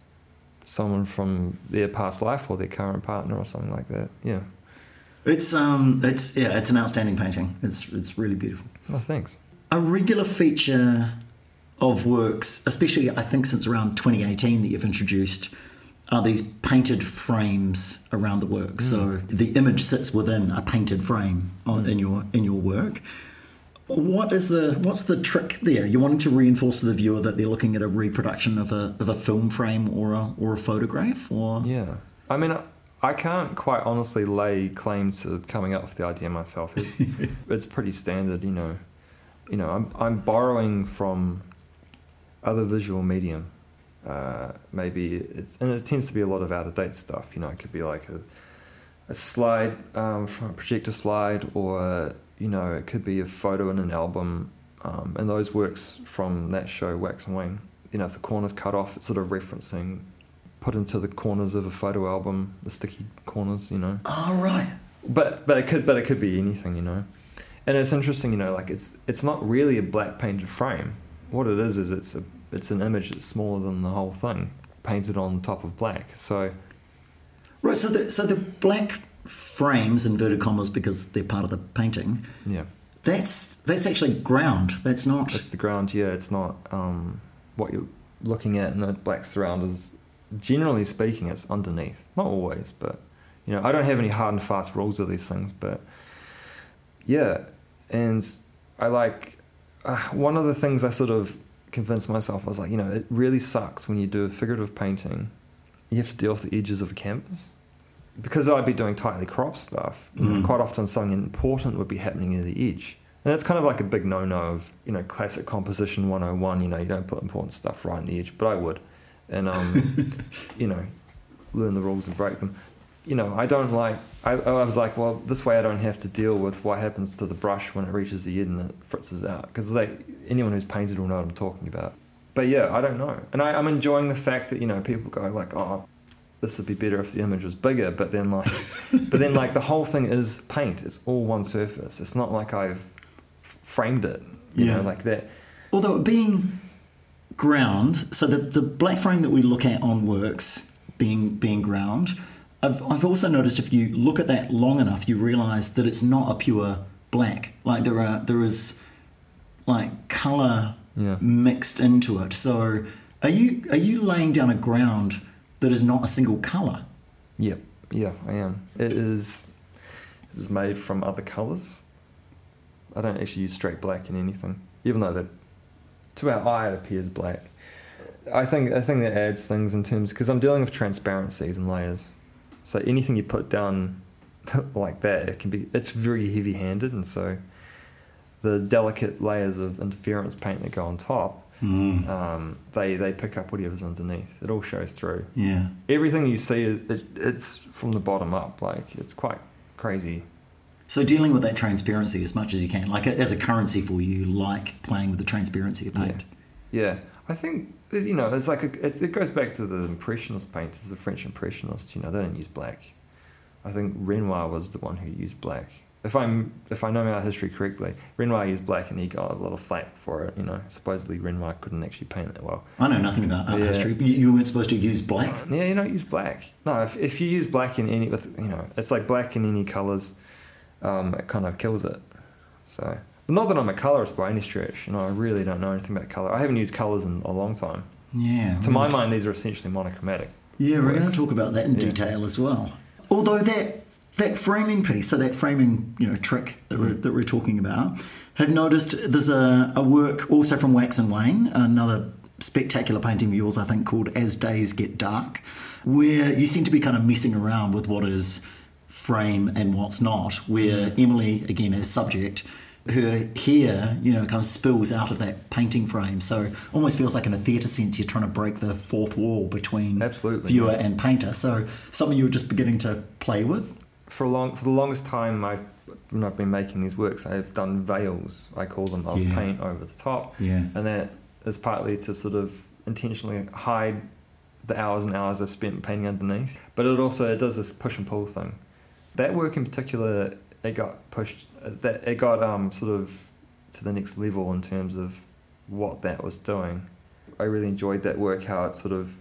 someone from their past life or their current partner or something like that. Yeah. It's um it's yeah, it's an outstanding painting. It's it's really beautiful. Oh, thanks. A regular feature of works, especially I think since around twenty eighteen that you've introduced, are these painted frames around the work. Mm. So the image sits within a painted frame on, mm. in your in your work. What is the what's the trick there? You're wanting to reinforce to the viewer that they're looking at a reproduction of a of a film frame or a or a photograph, or yeah. I mean, I, I can't quite honestly lay claim to coming up with the idea myself. It's, it's pretty standard, you know. You know, I'm I'm borrowing from other visual medium. Uh, maybe it's and it tends to be a lot of out of date stuff. You know, it could be like a a slide um, from a projector slide, or you know, it could be a photo in an album, um, and those works from that show, Wax and Wayne. You know, if the corner's cut off, it's sort of referencing, put into the corners of a photo album, the sticky corners, you know. Oh, right. But but it could but it could be anything, you know. And it's interesting, you know, like it's it's not really a black painted frame. What it is is it's a it's an image that's smaller than the whole thing, painted on top of black. So. Right. So the so the black frames, inverted commas, because they're part of the painting, yeah, That's that's actually ground. That's not. It's the ground, yeah. It's not um, what you're looking at in the black surround is, generally speaking, it's underneath. Not always, but, you know, I don't have any hard and fast rules of these things, but, yeah. And I like, uh, one of the things I sort of convinced myself, I was like, you know, it really sucks when you do a figurative painting, you have to deal with the edges of a canvas. Because I'd be doing tightly cropped stuff, mm. you know, quite often something important would be happening near the edge. And that's kind of like a big no-no of, you know, classic composition one oh one, you know, you don't put important stuff right in the edge, but I would. And, um, you know, learn the rules and break them. You know, I don't like, I, I was like, well, this way I don't have to deal with what happens to the brush when it reaches the end and it fritzes out. Because like, anyone who's painted will know what I'm talking about. But yeah, I don't know. And I, I'm enjoying the fact that, you know, people go like, oh, this would be better if the image was bigger, but then like, but then like the whole thing is paint. It's all one surface. It's not like I've f- framed it, you yeah. know, like that. Although it being ground, so the the black frame that we look at on works being being ground, I've I've also noticed if you look at that long enough, you realise that it's not a pure black. Like there are there is like colour yeah. mixed into it. So are you are you laying down a ground that is not a single colour? Yeah, yeah, I am. It is, it is made from other colours. I don't actually use straight black in anything, even though that, to our eye it appears black. I think I think that adds things in terms, because I'm dealing with transparencies and layers. So anything you put down like that, it can be, it's very heavy-handed, and so the delicate layers of interference paint that go on top, Mm. Um, they they pick up whatever's underneath. It all shows through. Yeah. Everything you see is it, it's from the bottom up. Like it's quite crazy. So dealing with that transparency as much as you can, like as a currency for you, like playing with the transparency of paint. Yeah, yeah. I think there's, you know, it's like a, it's, it goes back to the Impressionist painters, the French Impressionists. You know, they didn't use black. I think Renoir was the one who used black. If I'm if I know my history correctly, Renoir used black and he got a lot of flack for it. You know, supposedly Renoir couldn't actually paint that well. I know nothing about art yeah. history. But you weren't supposed to use black. Yeah, you don't use black. No, if if you use black in any, with you know, it's like black in any colours, um, it kind of kills it. So, not that I'm a colourist by any stretch. You know, I really don't know anything about colour. I haven't used colours in a long time. Yeah. To my mind, these are essentially monochromatic. Yeah, we're going to talk about that in yeah. detail as well. Although that. That framing piece, so that framing, you know, trick that we're, that we're talking about, have noticed there's a, a work also from Wax and Wayne, another spectacular painting of yours, I think, called As Days Get Dark, where you seem to be kind of messing around with what is frame and what's not, where Emily, again, as subject, her hair, you know, kind of spills out of that painting frame. So almost feels like in a theatre sense you're trying to break the fourth wall between Absolutely, viewer yeah. and painter. So something you were just beginning to play with? For a long, for the longest time, I've when I've been making these works, I've done veils, I call them, of yeah. paint over the top, yeah. and that is partly to sort of intentionally hide the hours and hours I've spent painting underneath. But it also it does this push and pull thing. That work in particular, it got pushed, that it got um sort of to the next level in terms of what that was doing. I really enjoyed that work, how it sort of,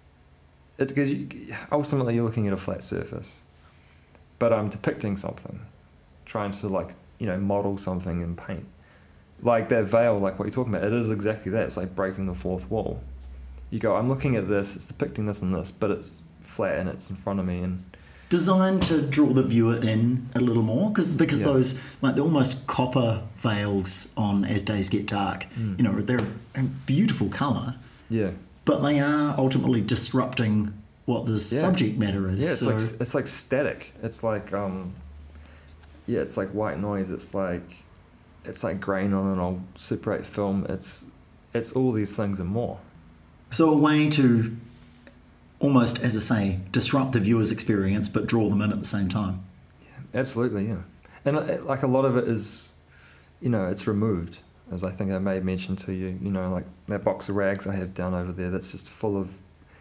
it's because you, ultimately you're looking at a flat surface. But I'm depicting something, trying to like, you know, model something in paint. Like that veil, like what you're talking about, it is exactly that. It's like breaking the fourth wall. You go, I'm looking at this, it's depicting this and this, but it's flat and it's in front of me. And designed to draw the viewer in a little more, cause, because yeah. those, like the almost copper veils on As Days Get Dark, mm. you know, they're a beautiful colour. Yeah. But they are ultimately disrupting what the yeah. subject matter is. Yeah, it's so. like it's like static. It's like um, yeah, it's like white noise. It's like it's like grain on an old Super eight film. It's it's all these things and more. So a way to almost, as I say, disrupt the viewer's experience, but draw them in at the same time. Yeah, absolutely. Yeah, and like a lot of it is, you know, it's removed. As I think I may have mentioned to you, you know, like that box of rags I have down over there. That's just full of.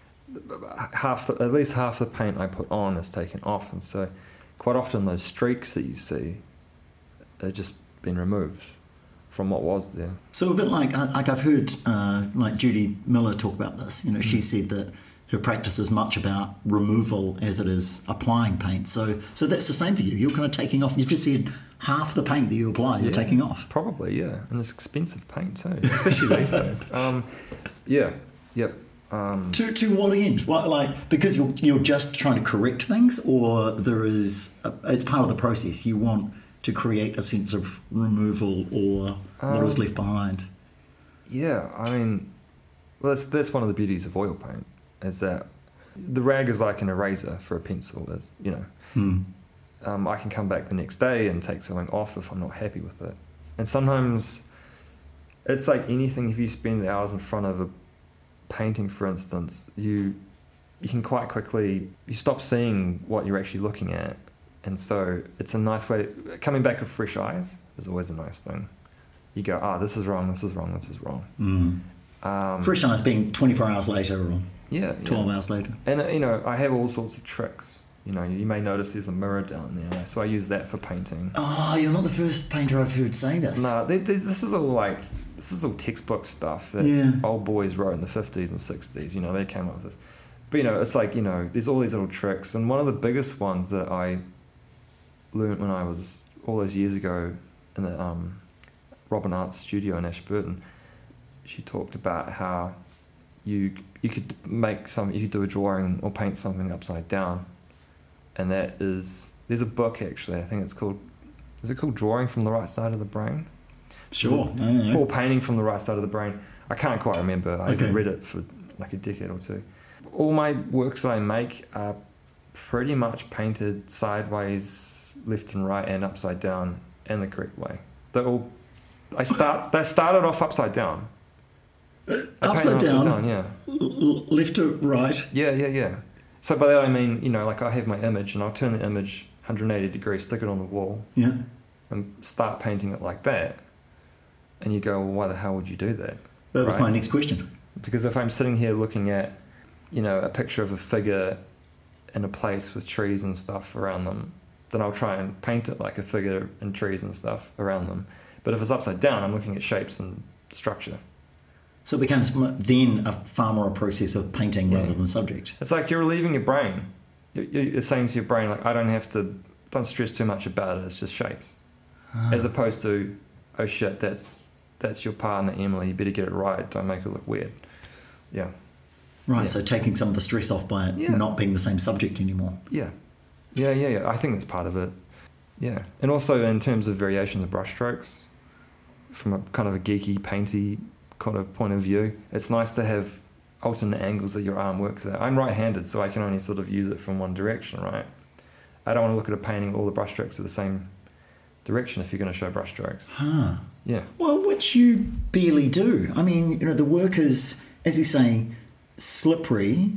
Half the, at least half the paint I put on is taken off, and so quite often those streaks that you see are just been removed from what was there. So a bit like like I've heard uh, like Judy Miller talk about this. You know, mm. she said that her practice is much about removal as it is applying paint. So so that's the same for you. You're kind of taking off. You've just said half the paint that you apply, you're Yeah, taking off. Probably, yeah. And it's expensive paint too, especially these days. Um, yeah, yep. Um, To to what end? What, like because you're you're just trying to correct things, or there is a, it's part of the process. You want to create a sense of removal or um, what is left behind. Yeah, I mean, well, that's that's one of the beauties of oil paint, is that the rag is like an eraser for a pencil. Is you know, Hmm. um, I can come back the next day and take something off if I'm not happy with it. And sometimes it's like anything. If you spend hours in front of a painting, for instance, you you can quite quickly you stop seeing what you're actually looking at, and so it's a nice way. Coming back with fresh eyes is always a nice thing. You go, ah, oh, this is wrong, this is wrong, this is wrong. Mm. Um, Fresh eyes being twenty-four hours later or yeah, twelve yeah. hours later. And uh, you know, I have all sorts of tricks. You know, you may notice there's a mirror down there, so I use that for painting. Oh, you're not the first painter I've heard say this. No, they, they, this is all like this is all textbook stuff that Yeah. old boys wrote in the fifties and sixties. You know, they came up with this. But you know, it's like you know, there's all these little tricks, and one of the biggest ones that I learned when I was all those years ago in the um, Robin Art's studio in Ashburton, she talked about how you you could make some, you could do a drawing or paint something upside down, and that is there's a book actually. I think it's called is it called Drawing from the Right Side of the Brain? Sure. I don't know. Or Painting from the Right Side of the Brain. I can't quite remember. I Okay. haven't read it for like a decade or two. All my works that I make are pretty much painted sideways, left and right, and upside down, and the correct way. They're all. I start. They started off upside down. I paint Upside them down, down, yeah, l- left to right. yeah, yeah, yeah. So by that I mean, you know, like I have my image, and I'll turn the image one hundred eighty degrees, stick it on the wall, Yeah. and start painting it like that. And you go, well, why the hell would you do that? That was Right. my next question. Because if I'm sitting here looking at, you know, a picture of a figure in a place with trees and stuff around them, then I'll try and paint it like a figure and trees and stuff around them. But if it's upside down, I'm looking at shapes and structure. So it becomes m- then a far more a process of painting Yeah. rather than subject. It's like you're relieving your brain. You- you- You're saying to your brain, like, I don't have to, don't stress too much about it. It's just shapes. Ah. As opposed to, oh shit, that's that's your partner, Emily. You better get it right. Don't make it look weird. Yeah. Right, Yeah. so taking some of the stress off by it Yeah. not being the same subject anymore. Yeah. Yeah, yeah, yeah. I think that's part of it. Yeah. And also in terms of variations of brushstrokes, from a kind of a geeky, painty kind of point of view, it's nice to have alternate angles that your arm works at. I'm right-handed, so I can only sort of use it from one direction, right? I don't want to look at a painting, all the brushstrokes are the same direction if you're going to show brushstrokes. Huh. Yeah. Well, which you barely do. I mean, you know, the work is, as you say, slippery.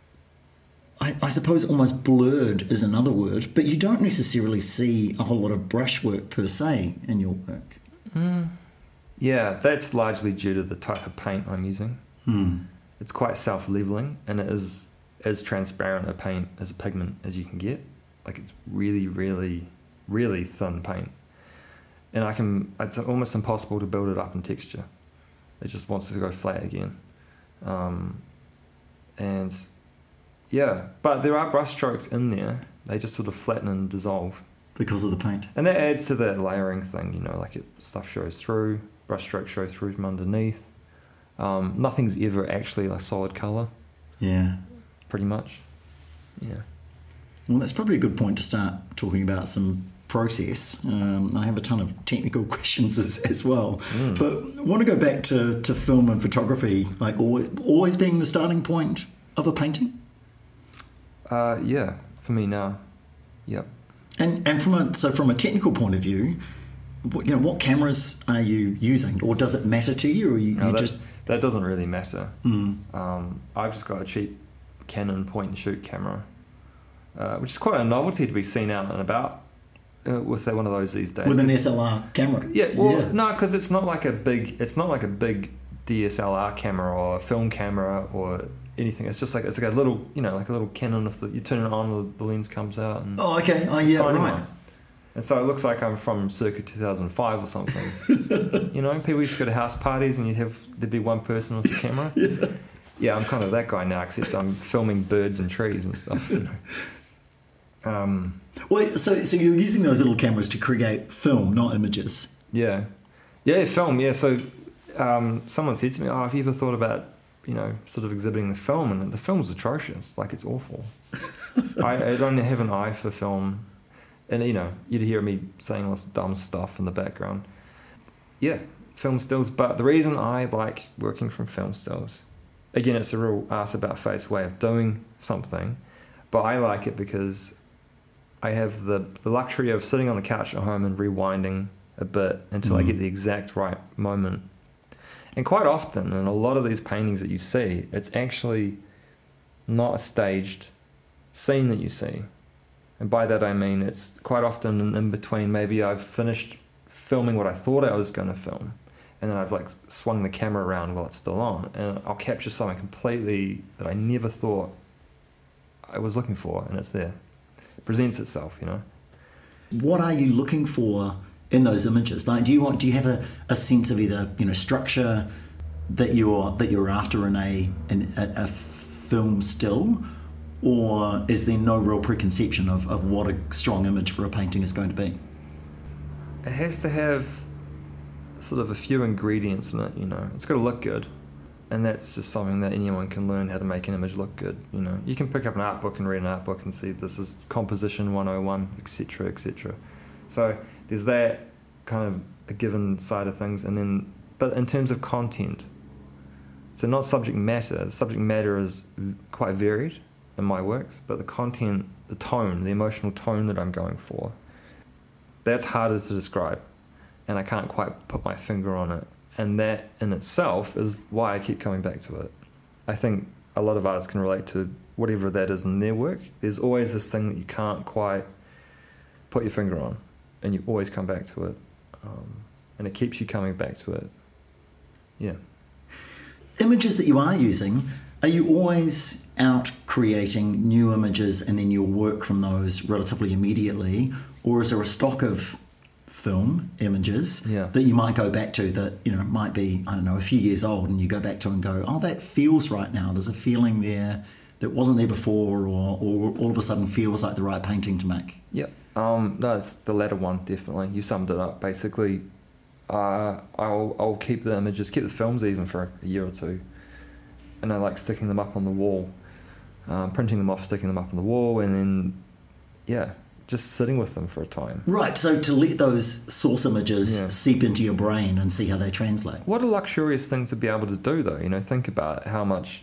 I, I suppose almost blurred is another word, but you don't necessarily see a whole lot of brushwork per se in your work. Mm. Yeah, that's largely due to the type of paint I'm using. Hmm. It's quite self-leveling, and it is as transparent a paint as a pigment as you can get. Like it's really, really, really thin paint, and I can. It's almost impossible to build it up in texture. It just wants to go flat again, um, and yeah. But there are brush strokes in there. They just sort of flatten and dissolve, Because of the paint. and that adds to that layering thing. You know, like it stuff shows through. Brush strokes show through from underneath. Um, nothing's ever actually a solid color. Yeah. Pretty much, yeah. Well, that's probably a good point to start talking about some process. Um, I have a ton of technical questions as, as well. Mm. But I want to go back to, to film and photography, like always, always being the starting point of a painting. Uh, yeah, for me now, yep. And and from a so from a technical point of view, what, you know, what cameras are you using, or does it matter to you, or you, No, you that, just that doesn't really matter. mm, Um, I've just got a cheap Canon point and shoot camera, uh, which is quite a novelty to be seen out and about uh, with one of those these days. with an 'Cause- S L R camera? Yeah, well, Yeah. no, because it's not like a big, it's not like a big D S L R camera or a film camera or anything. It's just like it's like a little, you know, like a little Canon. If the, you turn it on, the lens comes out. And Oh, okay. Oh, yeah, tiny right. one. And so it looks like I'm from circa two thousand five or something. You know, people used to go to house parties and you'd have, there'd be one person with the camera. Yeah. Yeah, I'm kind of that guy now, except I'm filming birds and trees and stuff. You know? um, well, so so you're using those little cameras to create film, not images. Yeah, yeah, film. Yeah, so um, someone said to me, "Oh, have you ever thought about, you know, sort of exhibiting the film?" And the film's atrocious. Like, it's awful. I, I don't have an eye for film, and you know, you'd hear me saying all this dumb stuff in the background. Yeah, film stills. But the reason I like working from film stills, again, it's a real ass about face way of doing something, but I like it because I have the, the luxury of sitting on the couch at home and rewinding a bit until mm. I get the exact right moment. And quite often, in a lot of these paintings that you see, it's actually not a staged scene that you see. And by that I mean it's quite often in, in between. Maybe I've finished filming what I thought I was going to film, and then I've like swung the camera around while it's still on, and I'll capture something completely that I never thought I was looking for, and it's there. It presents itself, you know. What are you looking for in those images? Like, do you want? Do you have a, a sense of either, you know, structure that you're that you're after in a in a, a film still, or is there no real preconception of, of what a strong image for a painting is going to be? It has to have sort of a few ingredients in it, you know. It's got to look good, and that's just something that anyone can learn, how to make an image look good, you know. You can pick up an art book and read an art book and see this is composition one oh one, et cetera, et cetera. So there's that kind of a given side of things, and then, but in terms of content, so not subject matter, the subject matter is quite varied in my works, but the content, the tone, the emotional tone that I'm going for, that's harder to describe, and I can't quite put my finger on it. And that in itself is why I keep coming back to it. I think a lot of artists can relate to whatever that is in their work. There's always this thing that you can't quite put your finger on, and you always come back to it, um, and it keeps you coming back to it. Yeah. Images that you are using, are you always out creating new images and then you'll work from those relatively immediately, or is there a stock of film images yeah. that you might go back to that, you know, might be, I don't know, a few years old, and you go back to and go, oh, that feels right now, there's a feeling there that wasn't there before, or, or all of a sudden feels like the right painting to make? Yeah, um, no, it's the latter one, definitely. You summed it up. Basically, uh, I'll, I'll keep the images, keep the films even for a year or two, and I like sticking them up on the wall, um, printing them off, sticking them up on the wall, and then, yeah, just sitting with them for a time. Right, so to let those source images yeah. seep into your brain and see how they translate. What a luxurious thing to be able to do, though. You know, think about how much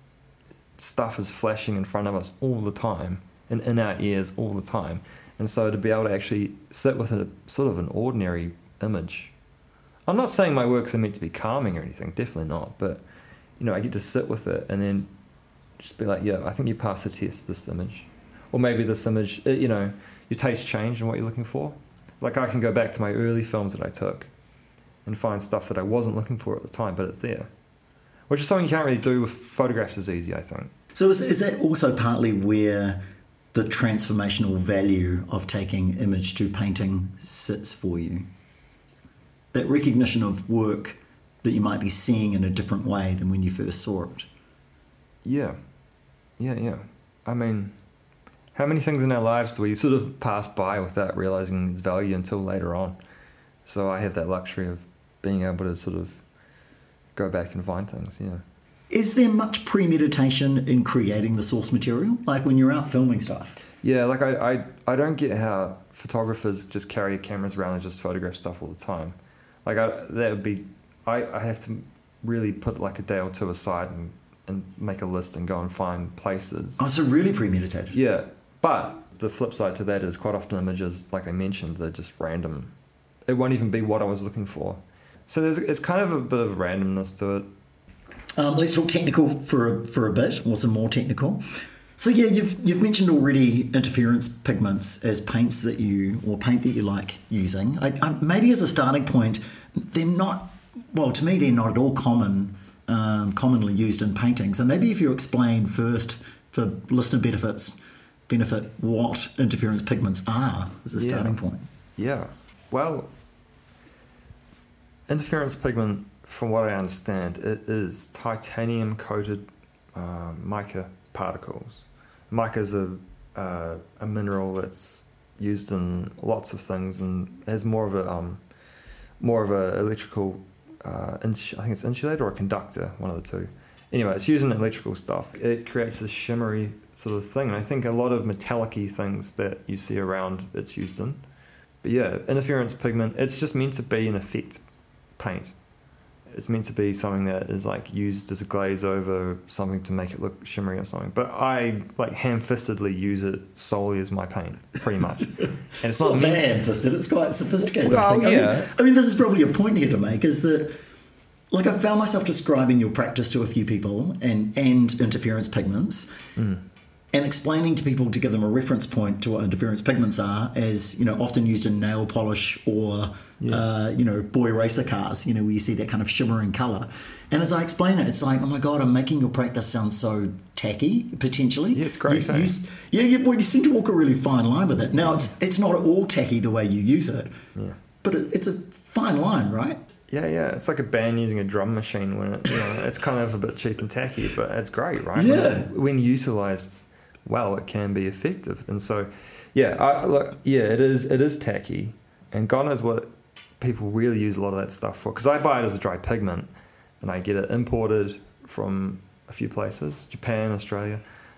stuff is flashing in front of us all the time, and in our ears all the time. And so to be able to actually sit with a sort of an ordinary image. I'm not saying my works are meant to be calming or anything, definitely not, but, you know, I get to sit with it and then just be like, yeah, I think you passed the test, this image. Or maybe this image, you know, your taste changed in what you're looking for. Like, I can go back to my early films that I took and find stuff that I wasn't looking for at the time, but it's there. Which is something you can't really do with photographs as easy, I think. So is, is that also partly where the transformational value of taking image to painting sits for you? That recognition of work that you might be seeing in a different way than when you first saw it. Yeah. Yeah, yeah. I mean, how many things in our lives do we sort of pass by without realizing its value until later on? So I have that luxury of being able to sort of go back and find things, yeah. Is there much premeditation in creating the source material? Like when you're out filming stuff? Yeah, like I, I, I don't get how photographers just carry cameras around and just photograph stuff all the time. Like I, that would be, I, I have to really put like a day or two aside and, and make a list and go and find places. Oh, so really premeditated? Yeah, but the flip side to that is quite often images, like I mentioned, they're just random. It won't even be what I was looking for. So there's it's kind of a bit of randomness to it. Um, let's talk technical for a, for a bit, or some more technical. So yeah, you've you've mentioned already interference pigments as paints that you, or paint that you like using. I, I, maybe as a starting point, they're not, well, to me they're not at all common, um, commonly used in painting. So maybe if you explain first, for listener benefits, benefit what interference pigments are as a yeah. starting point. Yeah, well, interference pigment, from what I understand, it is titanium coated uh, mica particles. Mica is a uh, a mineral that's used in lots of things and has more of a um, more of a electrical. Uh, ins- I think it's insulator or a conductor, one of the two. Anyway, it's used in electrical stuff. It creates this shimmery sort of thing, and I think a lot of metallic-y things that you see around it's used in. But yeah, interference pigment, it's just meant to be an effect paint. It's meant to be something that is like used as a glaze over something to make it look shimmery or something. But I like ham-fistedly use it solely as my paint, pretty much. And it's, it's not, not that ham-fisted, it's quite sophisticated. Well, I think. yeah. I mean, I mean, this is probably a point here to make, is that like I've found myself describing your practice to a few people and, and interference pigments mm. and explaining to people to give them a reference point to what interference pigments are as, you know, often used in nail polish or, yeah. uh, you know, boy racer cars, you know, where you see that kind of shimmering colour. And as I explain it, it's like, oh my God, I'm making your practice sound so tacky, potentially. Yeah, it's great. You, eh? you, yeah, you, well, you seem to walk a really fine line with it. Now, it's it's not at all tacky the way you use it, yeah. but it, it's a fine line, right? Yeah, yeah. It's like a band using a drum machine when it, you know, it's kind of a bit cheap and tacky, but it's great, right? Yeah. When, it, when utilised well, it can be effective. And so, yeah, I, look, yeah, it is it is tacky, and God knows what people really use a lot of that stuff for. Because I buy it as a dry pigment, and I get it imported from a few places, Japan, Australia,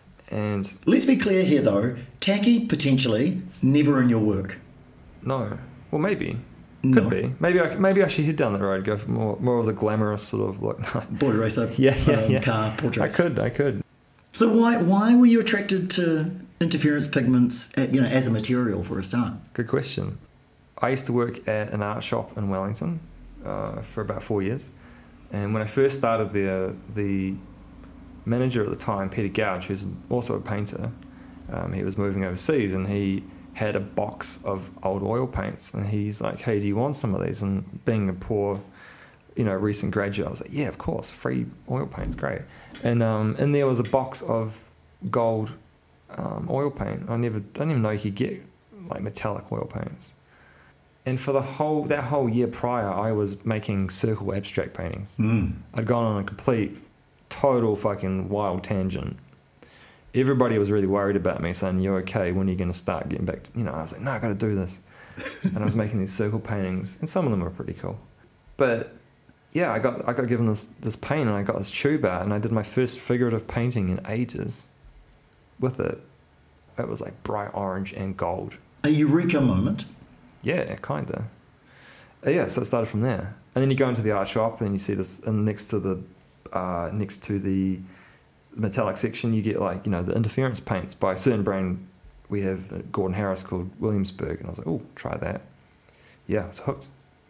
and let's be clear here, though. Tacky, potentially, never in your work. No, well, maybe. Could No. be. Maybe I maybe I should head down that road, go for more more of the glamorous sort of look. Boy racer, yeah, yeah, um, yeah. car portraits. I could, I could. So why why were you attracted to interference pigments, at, you know, as a material for a start? Good question. I used to work at an art shop in Wellington uh, for about four years, and when I first started there, the manager at the time, Peter Gouge, who's also a painter, um, he was moving overseas, and he had a box of old oil paints, and he's like, hey, do you want some of these? And being a poor, you know, recent graduate, I was like, yeah, of course, free oil paint's great. And um, in there was a box of gold um, oil paint. I never, I didn't even know you could get like metallic oil paints. And for the whole, that whole year prior, I was making circle abstract paintings. Mm. I'd gone on a complete, total fucking wild tangent. Everybody was really worried about me, saying, you're okay, when are you going to start getting back to, you know, I was like, no, I got to do this. And I was making these circle paintings, and some of them were pretty cool. But yeah, I got I got given this, this paint, and I got this tube out, and I did my first figurative painting in ages with it. It was like bright orange and gold. A eureka moment. Yeah, kind of. Uh, yeah, so it started from there. And then you go into the art shop, and you see this, and next to the, uh, next to the metallic section, you get like, you know, the interference paints by a certain brand. We have Gordon Harris called Williamsburg, and I was like, oh, try that. Yeah, I was hooked.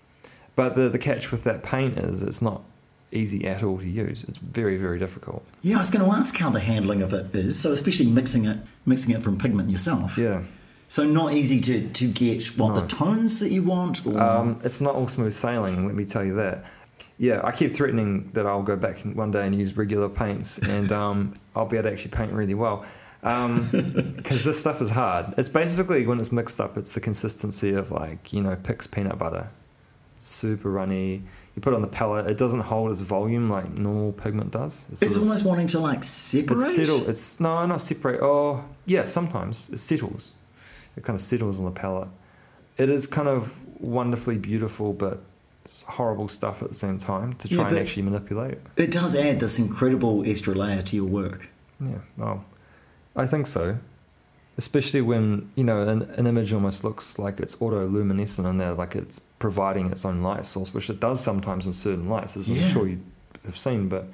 But the the catch with that paint is it's not easy at all to use. It's very, very difficult. Yeah, I was going to ask how the handling of it is. So especially mixing it mixing it from pigment yourself. Yeah. So not easy to, to get what No. the tones that you want. Or... Um, it's not all smooth sailing, let me tell you that. Yeah, I keep threatening that I'll go back one day and use regular paints, and um, I'll be able to actually paint really well. Because um, this stuff is hard. It's basically, when it's mixed up, it's the consistency of like, you know, Pix peanut butter. Super runny. You put it on the palette, it doesn't hold its volume like normal pigment does. It's, It's sort of- almost wanting to like separate. It's settle. It's no, not separate. Oh, yeah. Sometimes it settles. It kind of settles on the palette. It is kind of wonderfully beautiful, but it's horrible stuff at the same time to try Yeah, and but- actually manipulate. It does add this incredible extra layer to your work. Yeah. Well, I think so. Especially when, you know, an, an image almost looks like it's autoluminescent in there, like it's providing its own light source, which it does sometimes in certain lights, as Yeah. I'm sure you have seen. But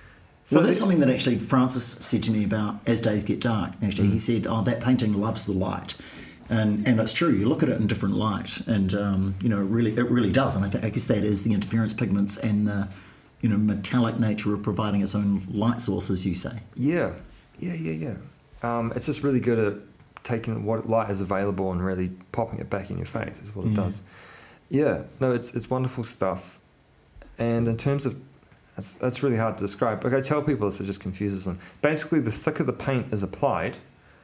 so well, that's the- something that actually Francis said to me about As Days Get Dark. Actually, Mm. he said, "Oh, that painting loves the light," and and it's true. You look at it in different light, and um, you know, it really, it really does. And I, th- I guess that is the interference pigments and the, you know, metallic nature of providing its own light source, as you say. Yeah, yeah, yeah, yeah. Um, it's just really good at taking what light is available and really popping it back in your face is what it Yeah. does. Yeah, no, it's it's wonderful stuff. And in terms of, it's, it's really hard to describe. Like I tell people this, it just confuses them. Basically, the thicker the paint is applied,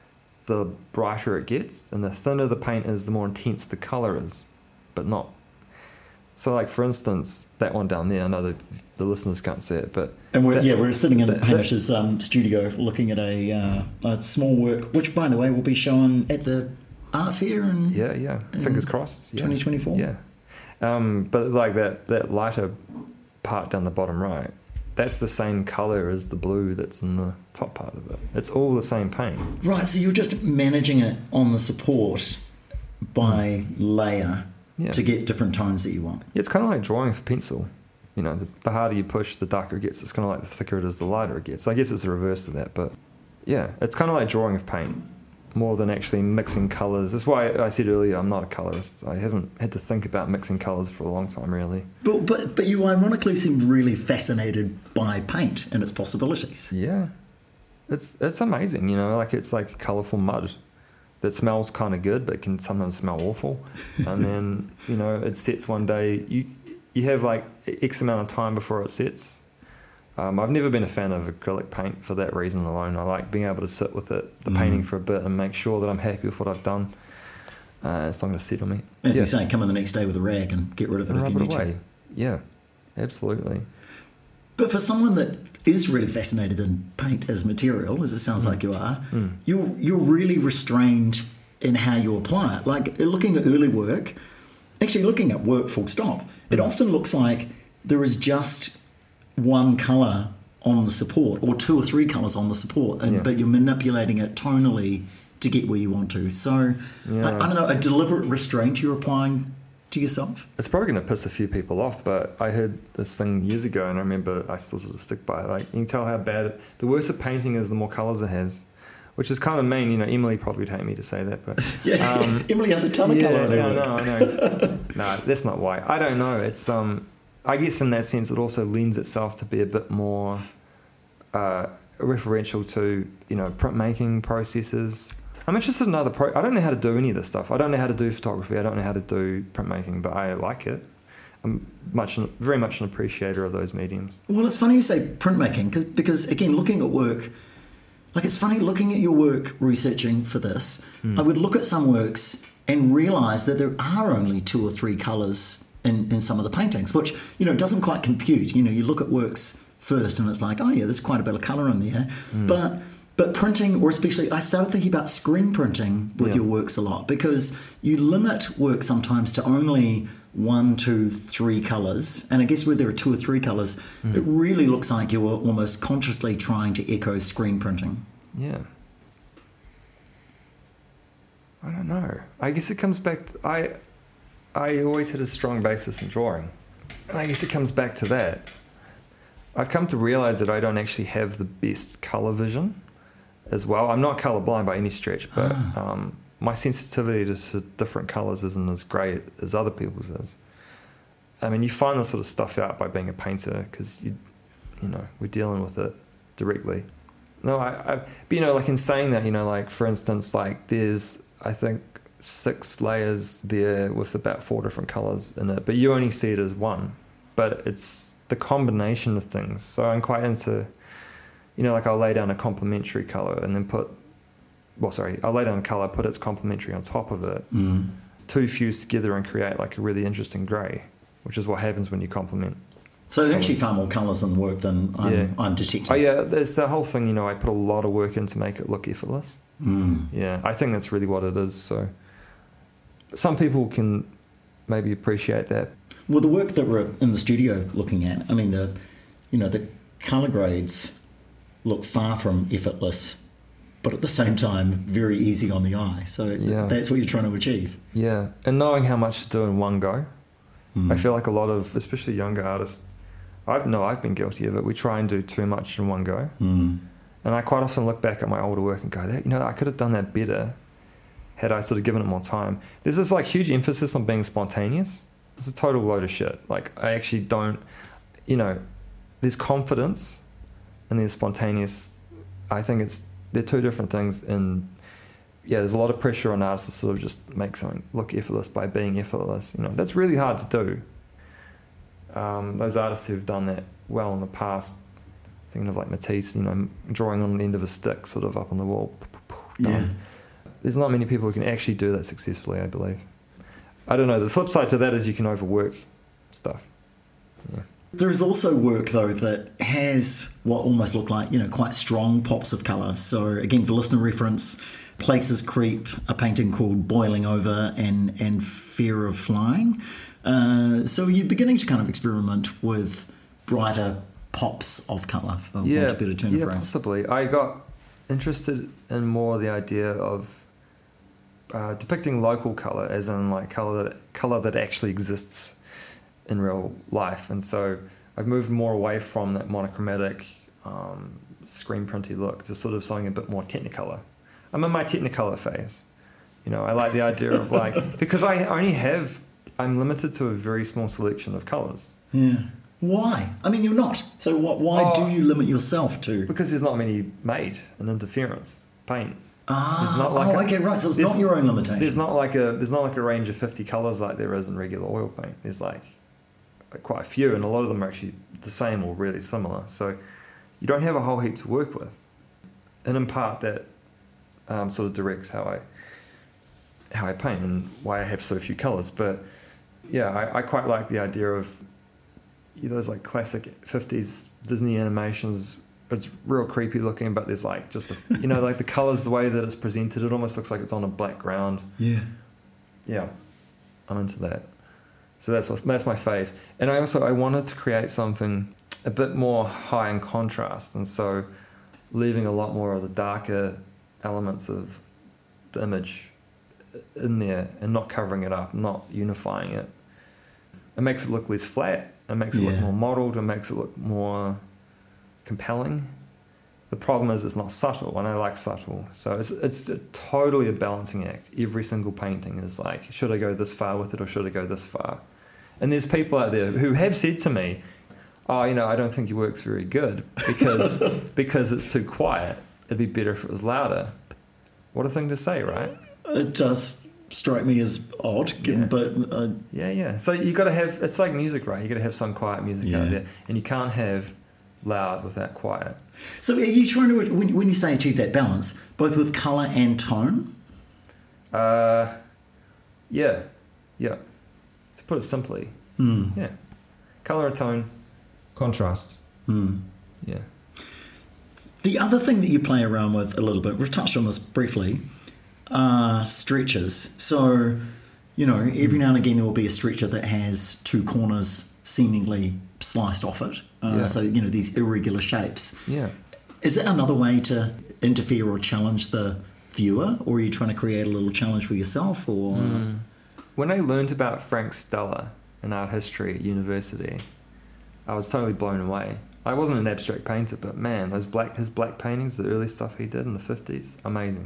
the brighter it gets, and the thinner the paint is, the more intense the colour is, but not. So, like, for instance, that one down there, I know the, the listeners can't see it, but... And we're, that, yeah, we're sitting in that, Hamish's um, studio looking at a, uh, a small work, which, by the way, will be shown at the art fair in... Yeah, yeah. Fingers crossed. Yeah. twenty twenty-four. Yeah. Um, but, like, that, that lighter part down the bottom right, that's the same colour as the blue that's in the top part of it. It's all the same paint. Right, so you're just managing it on the support by mm. layer... Yeah. To get different tones that you want. Yeah, it's kind of like drawing with pencil. You know, the, the harder you push, the darker it gets. It's kind of like the thicker it is, the lighter it gets. I guess it's the reverse of that, but yeah, it's kind of like drawing with paint more than actually mixing colours. That's why I said earlier I'm not a colourist. I haven't had to think about mixing colours for a long time, really. But, but, but you ironically seem really fascinated by paint and its possibilities. Yeah. It's, it's amazing, you know, like it's like colourful mud. That smells kind of good, but can sometimes smell awful. And then, you know, it sets one day. You you have like X amount of time before it sets. Um, I've never been a fan of acrylic paint for that reason alone. I like being able to sit with it, the mm. painting for a bit, and make sure that I'm happy with what I've done. Uh, it's not going to settle me. As yeah. you say, come in the next day with a rag and get rid of it and if you need away. to. Yeah, absolutely. But for someone that is really fascinated in paint as material, as it sounds mm. like you are, mm. you're you're really restrained in how you apply it. Like looking at early work, actually looking at work full stop, mm. it often looks like there is just one colour on the support or two or three colours on the support, and, yeah. but you're manipulating it tonally to get where you want to. So, yeah. I, I don't know, a deliberate restraint you're applying to yourself? It's probably going to piss a few people off, but I heard this thing years ago, and I remember I still sort of stick by it. Like, you can tell how bad it, the worse a painting is, the more colours it has, which is kind of mean. You know, Emily probably would hate me to say that, but yeah, um, Emily has a ton of yeah, colour on her. Yeah, I know, I know. No, that's not why. I don't know. It's um, I guess in that sense, it also lends itself to be a bit more uh, referential to, you know, printmaking processes. I'm interested in other pro. I don't know how to do any of this stuff. I don't know how to do photography. I don't know how to do printmaking, but I like it. I'm much, very much an appreciator of those mediums. Well, it's funny you say printmaking because, because again, looking at work, like it's funny looking at your work, researching for this. Mm. I would look at some works and realise that there are only two or three colours in, in some of the paintings, which, you know, doesn't quite compute. You know, you look at works first and it's like, oh yeah, there's quite a bit of colour in there, mm. but. But printing, or especially, I started thinking about screen printing with yeah. your works a lot because you limit work sometimes to only one, two, three colours. And I guess where there are two or three colours, mm. it really looks like you're almost consciously trying to echo screen printing. Yeah. I don't know. I guess it comes back to, I, I always had a strong basis in drawing. And I guess it comes back to that. I've come to realise that I don't actually have the best colour vision as well. I'm not colourblind by any stretch, but ah. um, my sensitivity to, to different colours isn't as great as other people's is. I mean, you find this sort of stuff out by being a painter because you, you know, we're dealing with it directly. No, I, I, but you know, like in saying that, you know, like for instance, like there's I think six layers there with about four different colours in it, but you only see it as one. But it's the combination of things. So I'm quite into. You know, like I'll lay down a complementary colour and then put, well, sorry, I'll lay down a colour, put its complementary on top of it, mm. two fuse together and create like a really interesting grey, which is what happens when you complement. So there's actually far more colours in the work than I'm, yeah. I'm detecting. Oh yeah, there's the whole thing, you know, I put a lot of work in to make it look effortless. Mm. Yeah, I think that's really what it is. So some people can maybe appreciate that. Well, the work that we're in the studio looking at, I mean, the, you know, the colour grades look far from effortless, but at the same time, very easy on the eye. So yeah. that's what you're trying to achieve. Yeah, and knowing how much to do in one go. Mm. I feel like a lot of, especially younger artists, I've no, I've been guilty of it. We try and do too much in one go. Mm. And I quite often look back at my older work and go, that, you know, I could have done that better had I sort of given it more time. There's this like huge emphasis on being spontaneous. It's a total load of shit. Like I actually don't, you know, there's confidence and there's spontaneous. I think it's they're two different things, and yeah, there's a lot of pressure on artists to sort of just make something look effortless by being effortless. You know, that's really hard to do. Um, those artists who've done that well in the past, thinking of like Matisse, you know, drawing on the end of a stick, sort of up on the wall. Yeah. There's not many people who can actually do that successfully, I believe. I don't know. The flip side to that is you can overwork stuff. Yeah. There is also work, though, that has what almost look like, you know, quite strong pops of colour. So, again, for listener reference, Places Creep, a painting called Boiling Over, and, and Fear of Flying. Uh, so you're beginning to kind of experiment with brighter pops of colour, for Yeah, want of a better term yeah, phrase. possibly. I got interested in more the idea of uh, depicting local colour, as in like colour that, colour that actually exists in real life. And so I've moved more away from that monochromatic um, screen printy look to sort of something a bit more technicolor. I'm in my technicolor phase. You know, I like the idea of like, because I only have, I'm limited to a very small selection of colours. Yeah. Why? I mean, you're not. So what? Why Oh, do you limit yourself to? Because there's not many made in interference paint. Ah, There's not like oh, a- okay, right. So it's there's- not your own limitation. There's not like a there's not like a range of fifty colours like there is in regular oil paint. There's like quite a few, and a lot of them are actually the same or really similar. So you don't have a whole heap to work with. And in part that um, sort of directs how I how I paint and why I have so few colours. But yeah, I, I quite like the idea of you know, those like classic fifties Disney animations. It's real creepy looking, but there's like just a, you know, like the colours, the way that it's presented, it almost looks like it's on a black ground. Yeah. Yeah, I'm into that. So that's what, that's my phase. And I also I wanted to create something a bit more high in contrast, and so leaving a lot more of the darker elements of the image in there and not covering it up, not unifying it. It makes it look less flat. It makes it Yeah. look more modelled. It makes it look more compelling. The problem is it's not subtle, and I like subtle. So it's it's a, totally a balancing act. Every single painting is like, should I go this far with it or should I go this far? And there's people out there who have said to me, oh, you know, I don't think your work's very good because because it's too quiet. It'd be better if it was louder. What a thing to say, right? It does strike me as odd, Yeah. but uh, Yeah, yeah. So you got to have, it's like music, right? You got to have some quiet music Yeah. out there, and you can't have loud without quiet. so are you trying to, when, when you say achieve that balance, both with colour and tone? Uh, yeah, yeah. To put it simply, Mm. yeah. Color, tone, contrast. Mm. Yeah. The other thing that you play around with a little bit, we've touched on this briefly, are stretches. So, you know, every now and again there will be a stretcher that has two corners seemingly sliced off it. Uh, Yeah. So, you know, these irregular shapes. Yeah. Is that another way to interfere or challenge the viewer, or are you trying to create a little challenge for yourself? Or Mm. When I learned about Frank Stella in art history at university, I was totally blown away. I wasn't an abstract painter, but man, those black his black paintings, the early stuff he did in the fifties, amazing.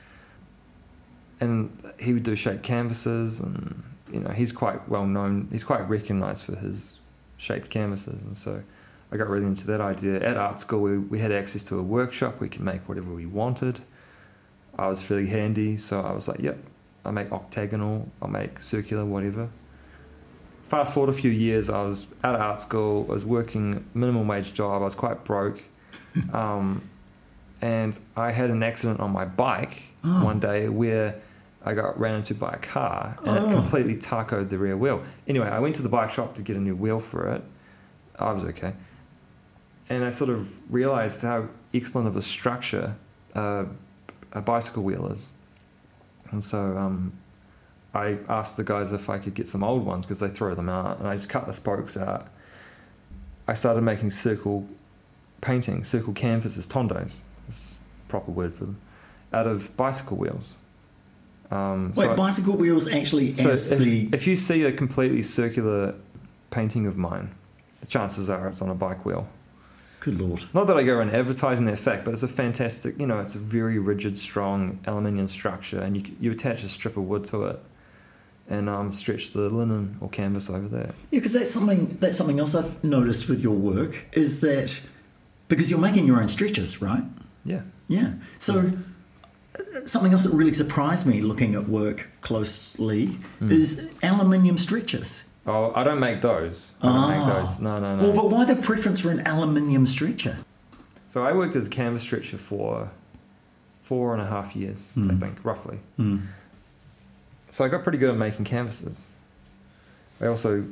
And he would do shaped canvases, and you know he's quite well known. He's quite recognised for his shaped canvases, and so I got really into that idea. At art school, we, we had access to a workshop. We could make whatever we wanted. I was fairly handy, so I was like, yep, I'll make octagonal, I'll make circular, whatever. Fast forward a few years, I was out of art school, I was working minimum wage job, I was quite broke. Um, and I had an accident on my bike Oh. one day where I got ran into by a car and Oh. it completely tacoed the rear wheel. Anyway, I went to the bike shop to get a new wheel for it. I was okay. And I sort of realized how excellent of a structure uh, a bicycle wheel is. And so um, I asked the guys if I could get some old ones because they throw them out, and I just cut the spokes out. I started making circle painting, circle canvases, tondos, is the proper word for them, out of bicycle wheels. Um, wait, so I- bicycle wheels actually so as if, the if you see a completely circular painting of mine, the chances are it's on a bike wheel. good lord. Not that I go around advertising that fact, but it's a fantastic, you know, it's a very rigid, strong aluminium structure, and you you attach a strip of wood to it, and um, stretch the linen or canvas over there. Yeah, because that's something that's something else I've noticed with your work is that because you're making your own stretchers, right? Yeah. Yeah. So uh, something else that really surprised me looking at work closely Mm. is aluminium stretchers. Oh, I don't make those. I don't Ah. make those. No, no, no. Well, but why the preference for an aluminium stretcher? So I worked as a canvas stretcher for four and a half years, I Mm. think, roughly. Mm. So I got pretty good at making canvases. I also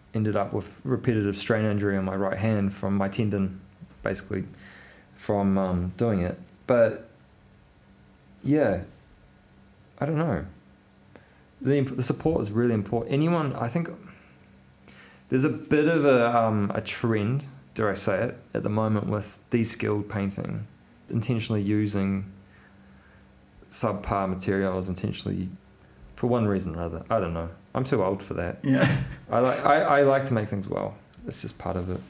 ended up with repetitive strain injury on my right hand from my tendon, basically, from um, doing it. But yeah, I don't know. The, the support is really important. Anyone, I think, there's a bit of a um, a trend, dare I say it, at the moment with de-skilled painting, intentionally using subpar materials, intentionally, for one reason or other. I don't know. I'm too old for that. Yeah. I like I, I like to make things well. It's just part of it.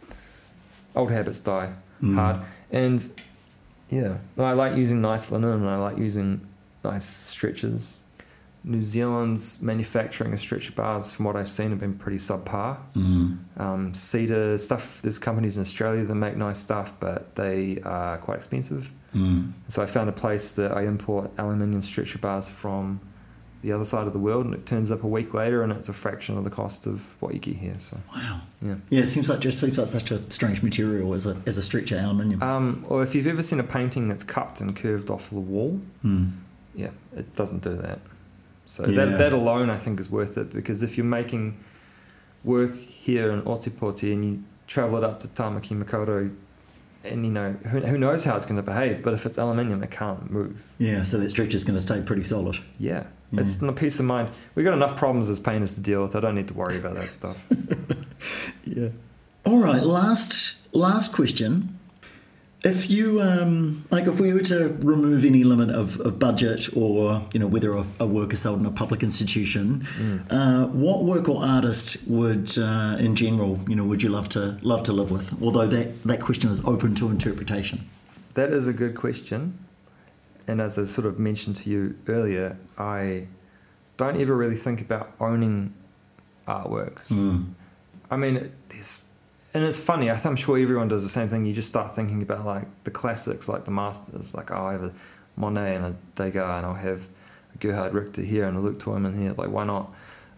Old habits die Mm. hard. And yeah, no, I like using nice linen and I like using nice stretchers. New Zealand's manufacturing of stretcher bars, from what I've seen, have been pretty subpar. Mm. Um, cedar stuff, there's companies in Australia that make nice stuff, but they are quite expensive. Mm. So I found a place that I import aluminium stretcher bars from the other side of the world, and it turns up a week later and it's a fraction of the cost of what you get here. So Wow. yeah, Yeah, it seems like just seems like such a strange material as a as a stretcher aluminium. um, or if you've ever seen a painting that's cupped and curved off the wall, Mm. yeah, it doesn't do that. So Yeah. that that alone I think is worth it, because if you're making work here in Otepoti and you travel it up to Tamaki Makaurau, and you know who, who knows how it's going to behave, but if it's aluminium it can't move. Yeah, so that stretcher's going to stay pretty solid. Yeah, Yeah. it's not peace of mind. We've got enough problems as painters to deal with. I don't need to worry about that stuff. Yeah. All right, last last question. If you um, like, if we were to remove any limit of, of budget, or you know whether a, a work is held in a public institution, Mm. uh, what work or artist would, uh, in general, you know, would you love to love to live with? Although that, that question is open to interpretation. That is a good question. And as I sort of mentioned to you earlier, I don't ever really think about owning artworks. Mm. I mean, there's, and it's funny, I th- I'm sure everyone does the same thing. You just start thinking about like the classics, like the masters. Like, oh, I have a Monet and a Degas, and I'll have a Gerhard Richter here and a Luc Tuymans here. Like, why not?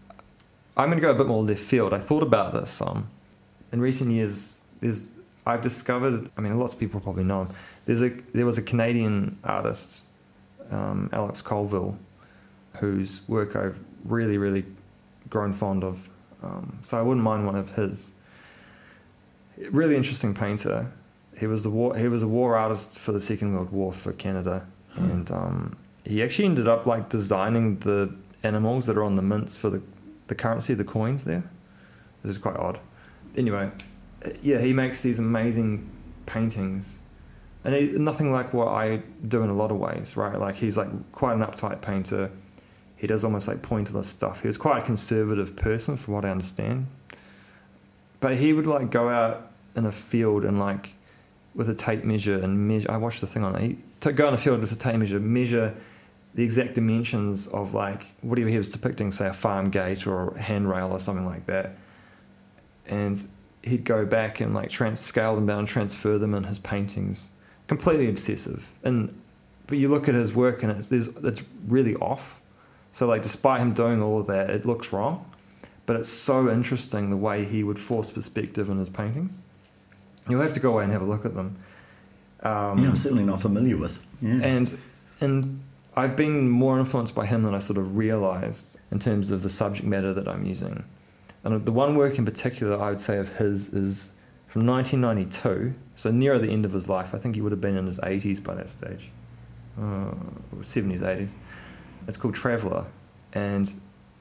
I'm going to go a bit more left field. I thought about this some. Um, in recent years, there's I've discovered, I mean, lots of people probably know him. There's a, there was a Canadian artist, um, Alex Colville, whose work I've really, really grown fond of. Um, so I wouldn't mind one of his. Really interesting painter. He was the war. He was a war artist for the Second World War for Canada, Huh. and um, he actually ended up like designing the animals that are on the mints for the the currency, the coins there. This is quite odd. Anyway, yeah, he makes these amazing paintings, and he, nothing like what I do in a lot of ways, right? Like he's like quite an uptight painter. He does almost like pointillist stuff. He was quite a conservative person, from what I understand. But he would like go out in a field and like with a tape measure and measure. I watched the thing on it. He to go in a field with a tape measure, measure the exact dimensions of like whatever he was depicting, say a farm gate or a handrail or something like that. And he'd go back and like trans scale them down, transfer them in his paintings. Completely obsessive. And but you look at his work and it's there's it's really off. So like despite him doing all of that, it looks wrong. But it's so interesting the way he would force perspective in his paintings. You'll have to go away and have a look at them. Um, Yeah, I'm certainly not familiar with. Yeah. and and I've been more influenced by him than I sort of realised in terms of the subject matter that I'm using. And the one work in particular I would say of his is from nineteen ninety-two, so nearer the end of his life. I think he would have been in his eighties by that stage, uh, seventies, eighties. It's called Traveller, and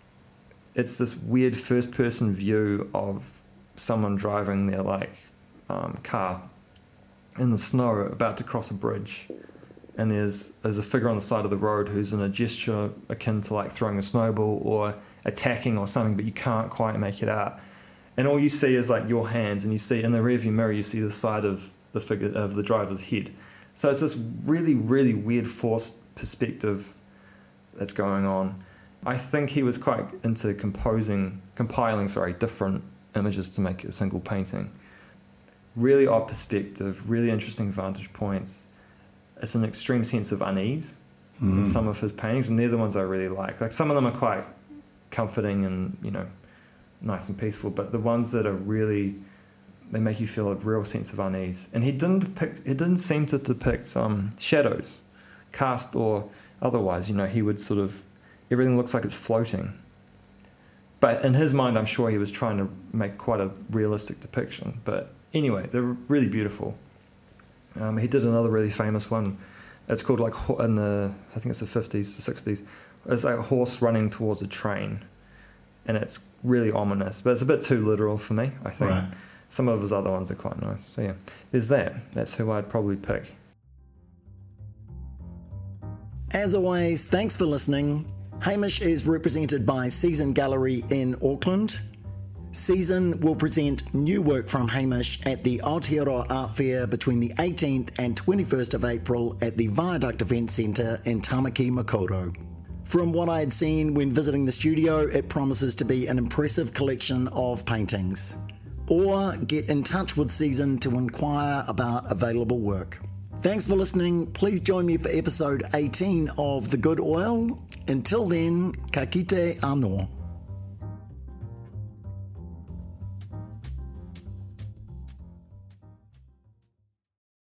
it's this weird first-person view of someone driving their like um, car in the snow about to cross a bridge, and there's there's a figure on the side of the road who's in a gesture akin to like throwing a snowball or attacking or something, but you can't quite make it out. And all you see is like your hands, and you see in the rearview mirror you see the side of the figure of the driver's head. So it's this really, really weird forced perspective that's going on. I think he was quite into composing, compiling, sorry, different images to make a single painting. Really odd perspective, really interesting vantage points. It's an extreme sense of unease Mm. in some of his paintings, and they're the ones I really like. Like some of them are quite comforting and, you know, nice and peaceful, but the ones that are really, they make you feel a real sense of unease. And he didn't depict, it didn't seem to depict um, shadows, cast or otherwise. You know, he would sort of, everything looks like it's floating. but in his mind, I'm sure he was trying to make quite a realistic depiction. But anyway, they're really beautiful. Um, he did another really famous one. It's called like in the I think it's the fifties, the sixties. It's like a horse running towards a train, and it's really ominous. But it's a bit too literal for me, I think. Right. Some of his other ones are quite nice. So yeah, there's that. That's who I'd probably pick. As always, thanks for listening. Hamish is represented by Season Gallery in Auckland. Season will present new work from Hamish at the Aotearoa Art Fair between the eighteenth and twenty-first of April at the Viaduct Event Centre in Tamaki Makaurau. From what I had seen when visiting the studio, it promises to be an impressive collection of paintings. Or get in touch with Season to inquire about available work. Thanks for listening. Please join me for episode eighteen of The Good Oil. Until then, ka kite anō.